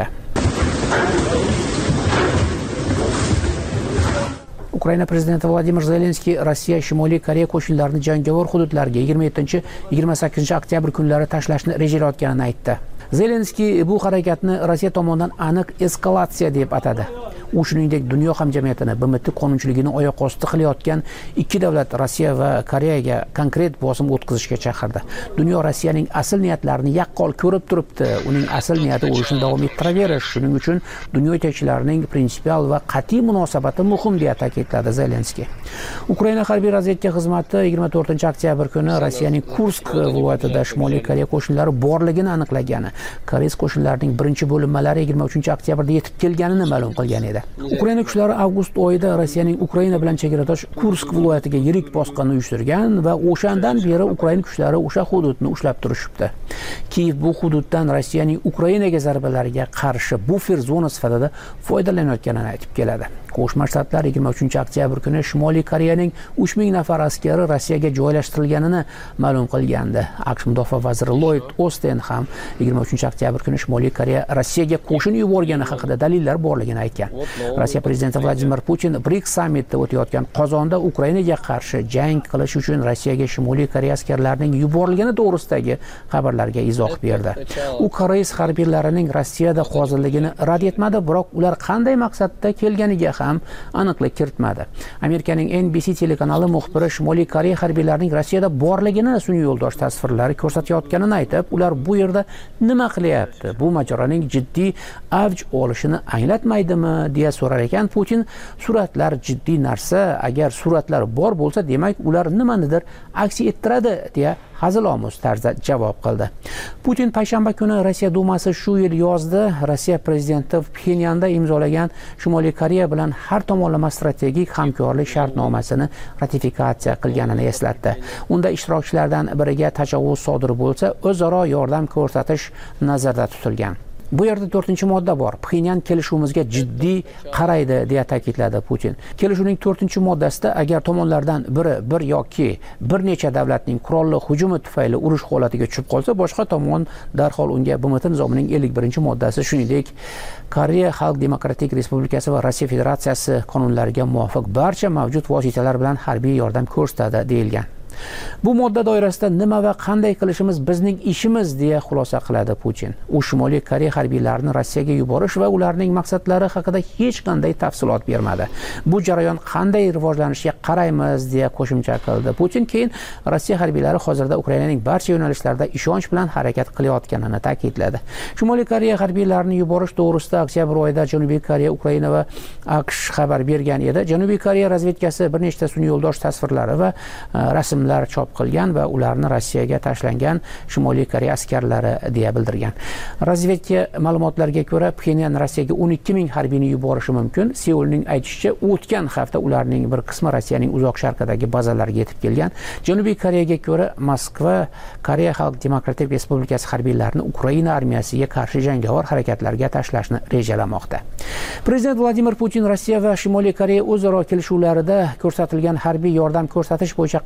Ukraina prezidenti Vladimir Zelenskiy Rossiya Shimoliy Koreya qo'shinlarini jangovar hududlarga yigirma yettinchi yigirma sakkizinchi oktyabr kunlari tashlashni rejalayotganini aytdi. Zelenskiy bu harakatni Rossiya tomonidan aniq eskalatsiya deb atadi. U shuningdek dunyo hamjamiyatini B M T qonunchiligini oyoq osti qilayotgan ikki davlat Rossiya va Koreyaga konkret bosim o'tkazishga chaqirdi. Dunyo Rossiyaning asl niyatlarini yaqqol ko'rib turibdi. Uning asl niyati urushni davom ettiraverish. Shuning uchun dunyo yetakchilarining prinsipial va qat'iy munosabati muhim deya ta'kidladi Zelenskiy. Ukraina harbiy razvedka xizmati yigirma to'rtinchi oktyabr kuni Rossiyaning Kursk viloyatida Shimoliy Koreya qo'shinlari borligini aniqlagan. Koreys qo'shinlarining birinchi bo'linmalari yigirma uchinchi oktyabrda yetib kelganini ma'lum qilgan edi. Ukraina kuchlari avgust oyida Rossiyaning Ukraina bilan chegaradosh Kursk viloyatiga yirik bosqinni uyushtirgan va o'shandan beri Ukraina kuchlari o'sha hududni ushlab turishibdi. Kiyev bu hududdan Rossiyaning Ukrainaga zarbalariga qarshi bufer zona sifatida foydalanayotganini aytib keladi. Qo'shma Shtatlar yigirma uchinchi oktyabr kuni Shimoliy Koreyaning uch ming nafar askari Rossiyaga joylashtirilganini ma'lum qilgandi. AQSh mudofaa vaziri Lloyd Austin ham yigirma uchinchi oktyabr kuni Shimoliy Koreya Rossiyaga qo'shin yuborgani haqida dalillar borligini aytgan. Rossiya prezidenti Vladimir Putin BRICS sammitida o'tayotgan Qozonda Ukrainaga qarshi jang qilish uchun Rossiyaga Shimoliy Koreya askarlarining yuborilgani to'g'risidagi xabarlarga izoh berdi. U Koreys harbiylarining Rossiyada hozirligini rad etmadi, biroq ular qanday maqsadda kelganiga ham aniqlik kiritmadi. Amerikaning N B C telekanali muxbiri Shimoliy Koreya harbiylarining Rossiyada borligini sun'iy yo'ldosh tasvirlari ko'rsatayotganini aytib, ular bu yerda nima qilyapti? Bu mojaroning jiddiy avj olishini anglatmaydimi deya so'rar ekan. Putin suratlar jiddiy narsa, agar suratlar bor bo'lsa, demak ular nimanidir aks ettiradi deya hazilomuz tarzda javob qildi. Putin payshanba kuni Rossiya Dumasi shu yil yozda Rossiya prezidenti Pxenyanda imzolagan Shimoliy Koreya bilan har tomonlama strategik hamkorlik shartnomasini ratifikatsiya qilganini eslatdi. Unda ishtirokchilardan biriga tajovuz sodir bo'lsa, o'zaro yordam ko'rsatish nazarda tutilgan. Bu yerda to'rtinchi modda bor. Pxenyan kelishuvimizga jiddiy qaraydi deya ta'kidladi Putin. Kelishuvning to'rtinchi moddasida agar tomonlardan biri bir yoki bir necha davlatning qurolli hujumi tufayli urush holatiga tushib qolsa, boshqa tomon darhol unga B M T nizomining ellik birinchi moddasi, shuningdek Koreya Xalq Demokratik Respublikasi va Rossiya Federatsiyasi qonunlariga muvofiq barcha mavjud vositalar bilan harbiy yordam ko'rsatadi deyilgan. Bu modda doirasida nima va qanday qilishimiz bizning ishimiz deya xulosa qiladi Putin. U Shimoliy Koreya harbiylarini Rossiyaga yuborish va ularning maqsadlari haqida hech qanday tafsilot bermadi. Bu jarayon qanday rivojlanishiga qaraymiz deya qo'shimcha qildi. Putin keyin Rossiya harbiylari hozirda Ukrainaning barcha yo'nalishlarida ishonch bilan harakat qilayotganini ta'kidladi. Shimoliy Koreya harbiylarini yuborish to'g'risida oktyabr oyida Janubiy Koreya, Ukraina va AQSh xabar bergan edi. Janubiy Koreya razvedkasi bir nechta sun'iy yo'ldosh tasvirlari va rasm chop qilgan va ularni Rossiyaga tashlangan Shimoliy Koreya askarlari deya bildirgan. Razvedka ma'lumotlariga ko'ra, Pxenyan Rossiyaga o'n ikki ming harbiyni yuborishi mumkin. Seulning aytishicha, o'tgan hafta ularning bir qismi Rossiyaning uzoq sharqidagi bazalariga yetib kelgan. Janubiy Koreyaga ko'ra, Moskva Koreya Xalq Demokratik Respublikasi harbiylarini Ukraina armiyasiga qarshi jangovar harakatlarga tashlashni rejalamoqda. Prezident Vladimir Putin Rossiya va Shimoliy Koreya o'zaro kelishuvlarida ko'rsatilgan harbiy yordam ko'rsatish bo'yicha qarorni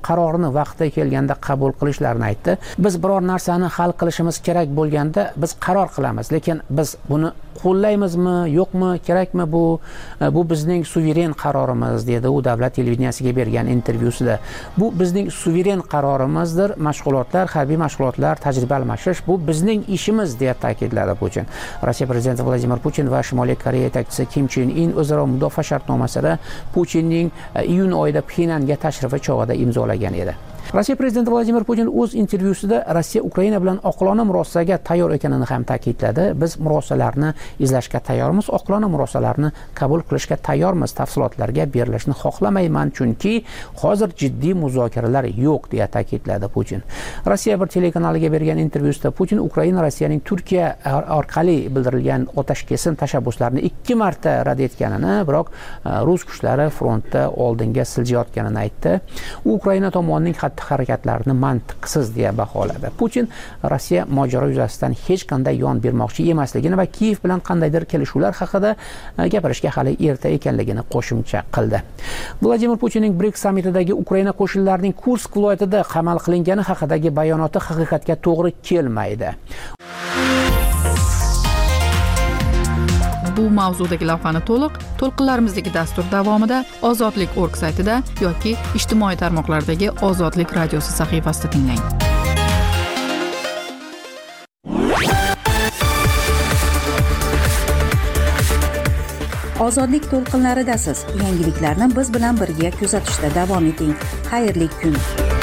vaqti kelganda qabul qilishlarini aytdi. Biz biror narsani hal qilishimiz kerak bo'lganda biz qaror qilamiz, lekin biz buni qo'llaymizmi, yo'qmi, kerakmi bu bu bizning suveren qarorimiz dedi u davlat televideniyasiga bergan intervyusida. Bu bizning suveren qarorimizdir. Mashg'ulotlar, harbiy mashg'ulotlar, tajriba almashish bu bizning ishimiz deya ta'kidladi Putin. Rossiya prezidenti Vladimir Putin va Shimoliy Koreya yetakchisi Kim Chen In o'zaro mudofaa shartnomasini Putinning iyun oyida Pxenyanga tashrifi chog'ida imzolagan edi. Rossiya prezidenti Vladimir Putin o'z intervyusida Rossiya Ukraina bilan oqilona murosaga tayyor ekanini ham ta'kidladi. Biz murosalarni izlashga tayyormiz, oqilona murosalarni qabul qilishga tayyormiz. Tafsilotlarga berilishni xohlamayman, chunki hozir jiddiy muzokaralar yo'q deya ta'kidladi Putin. Rossiya bir telekanaliga bergan intervyusida Putin Ukraina Rossiyaning Turkiya orqali bildirilgan otashkesin tashabbuslarini ikki marta rad etganini, biroq rus kuchlari frontda oldinga siljayotganini aytdi. U Ukraina tomonining harakatlarini mantiqsiz deya baholadi. Putin Rossiya mojaro yuzasidan hech qanday yon bermoqchi emasligini va Kiyev bilan qandaydir kelishuvlar haqida gapirishga hali erta ekanligini qo'shimcha qildi. Vladimir Putinning BRICS sammitidagi Ukraina qo'shinlarining Kursk viloyatida qamal qilingani haqidagi bayonoti haqiqatga to'g'ri kelmaydi. Bu mavzudagi lavhani to'liq to'lqinlarimizdagi dastur davomida ozodlik org saytida yoki ijtimoiy tarmoqlardagi Ozodlik radiosi sahifasida tinglang. Ozodlik to'lqinlaridasiz. Yangiliklarni biz bilan birga kuzatishda davom eting. Xayrli kun.